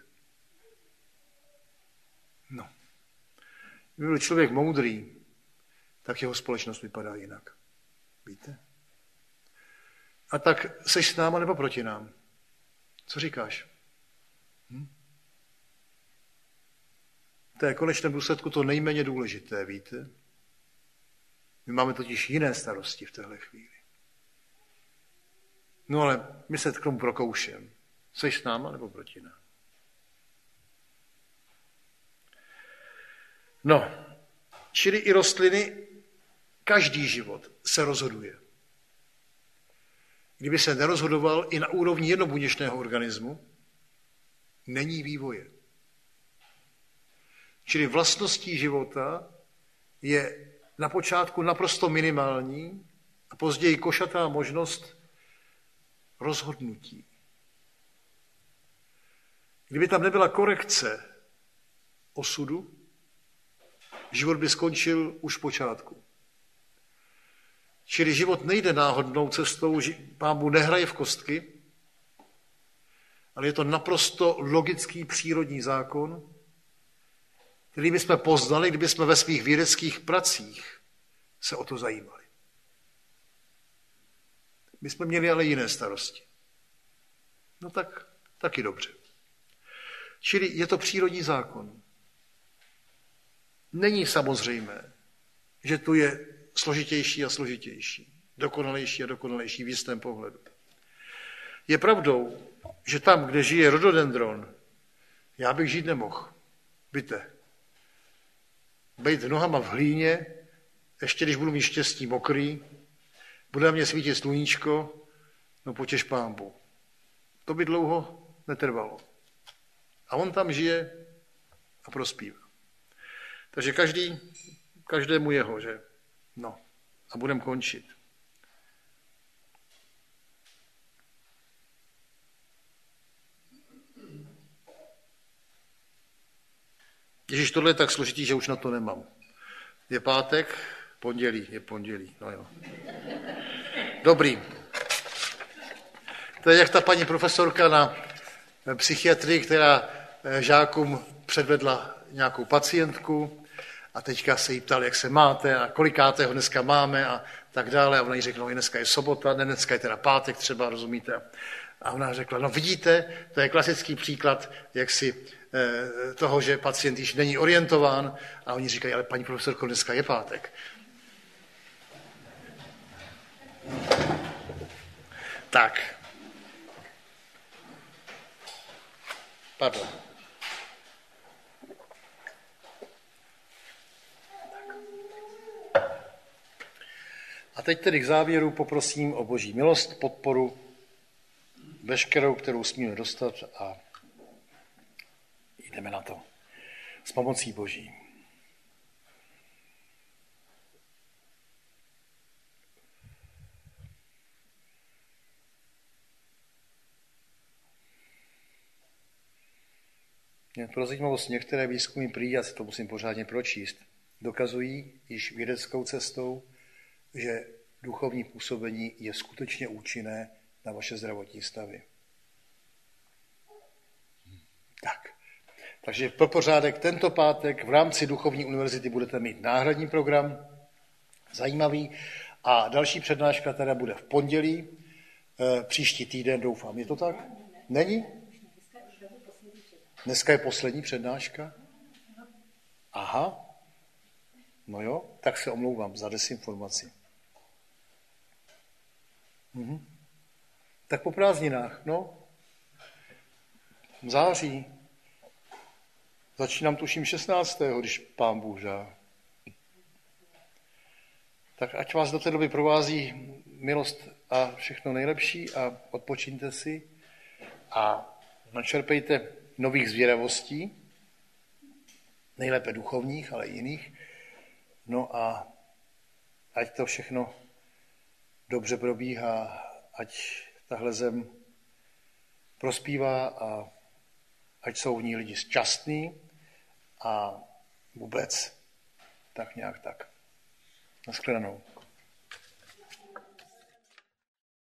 No. Kdyby byl člověk moudrý, tak jeho společnost vypadá jinak. Víte? A tak seš s náma nebo proti nám? Co říkáš? Hm? To je konečném důsledku to nejméně důležité, víte? My máme totiž jiné starosti v téhle chvíli. No ale my se k tomu prokoušem. Seš s náma nebo proti nám? No, čili i rostliny, každý život se rozhoduje. Kdyby se nerozhodoval i na úrovni jednobuněčného organismu, není vývoje. Čili vlastností života je na počátku naprosto minimální a později košatá možnost rozhodnutí. Kdyby tam nebyla korekce osudu, život by skončil už v počátku. Čili život nejde náhodnou cestou, Pán Bůh nehraje v kostky, ale je to naprosto logický přírodní zákon, který bychom poznali, kdyby jsme ve svých vědeckých pracích se o to zajímali. My jsme měli ale jiné starosti. No tak, taky dobře. Čili je to přírodní zákon. Není samozřejmé, že tu je složitější a složitější, dokonalejší a dokonalejší v jistém pohledu. Je pravdou, že tam, kde žije rododendron, já bych žít nemohl. Víte, bejt nohama v hlíně, ještě když budu mít štěstí mokrý, bude na mě svítit sluníčko, no potěš Pánbu. To by dlouho netrvalo. A on tam žije a prospívá. Takže každý, každému jeho, že? No, a budeme končit. Ježíš, tohle je tak složitý, že už na to nemám. Je pátek, pondělí, je pondělí, no jo. Dobrý. To je jak ta paní profesorka na psychiatrii, která žákům předvedla nějakou pacientku a teďka se jí ptal, jak se máte a kolikátého dneska máme a tak dále. A ona jí řekla, no dneska je sobota, ne, dneska je teda pátek třeba, rozumíte? A ona řekla, no vidíte, to je klasický příklad, jak si eh, toho, že pacient již není orientován a oni říkají, ale paní profesorko, dneska je pátek. Tak. Pardon. A teď tedy k závěru poprosím o Boží milost, podporu, veškerou, kterou smíme dostat a jdeme na to s pomocí Boží. Mě pro zajímavost některé výzkumy prý, já si to musím pořádně pročíst, dokazují již vědeckou cestou, že duchovní působení je skutečně účinné na vaše zdravotní stavy. Tak, Takže pro pořádek tento pátek v rámci Duchovní univerzity budete mít náhradní program, zajímavý, a další přednáška teda bude v pondělí, příští týden, doufám. Je to tak? Není? Dneska je poslední přednáška? Aha. No jo, tak se omlouvám za desinformaci. Mhm. Tak po prázdninách, no. V září. Začínám tuším šestnáctého když Pán Bůh dá. Tak ať vás do té doby provází milost a všechno nejlepší a odpočiňte si a načerpejte nových zvědavostí, nejlépe duchovních, ale i jiných. No a ať to všechno dobře probíhá, ať tahle zem prospívá a ať jsou v ní lidi šťastní a vůbec tak nějak tak. Naschledanou.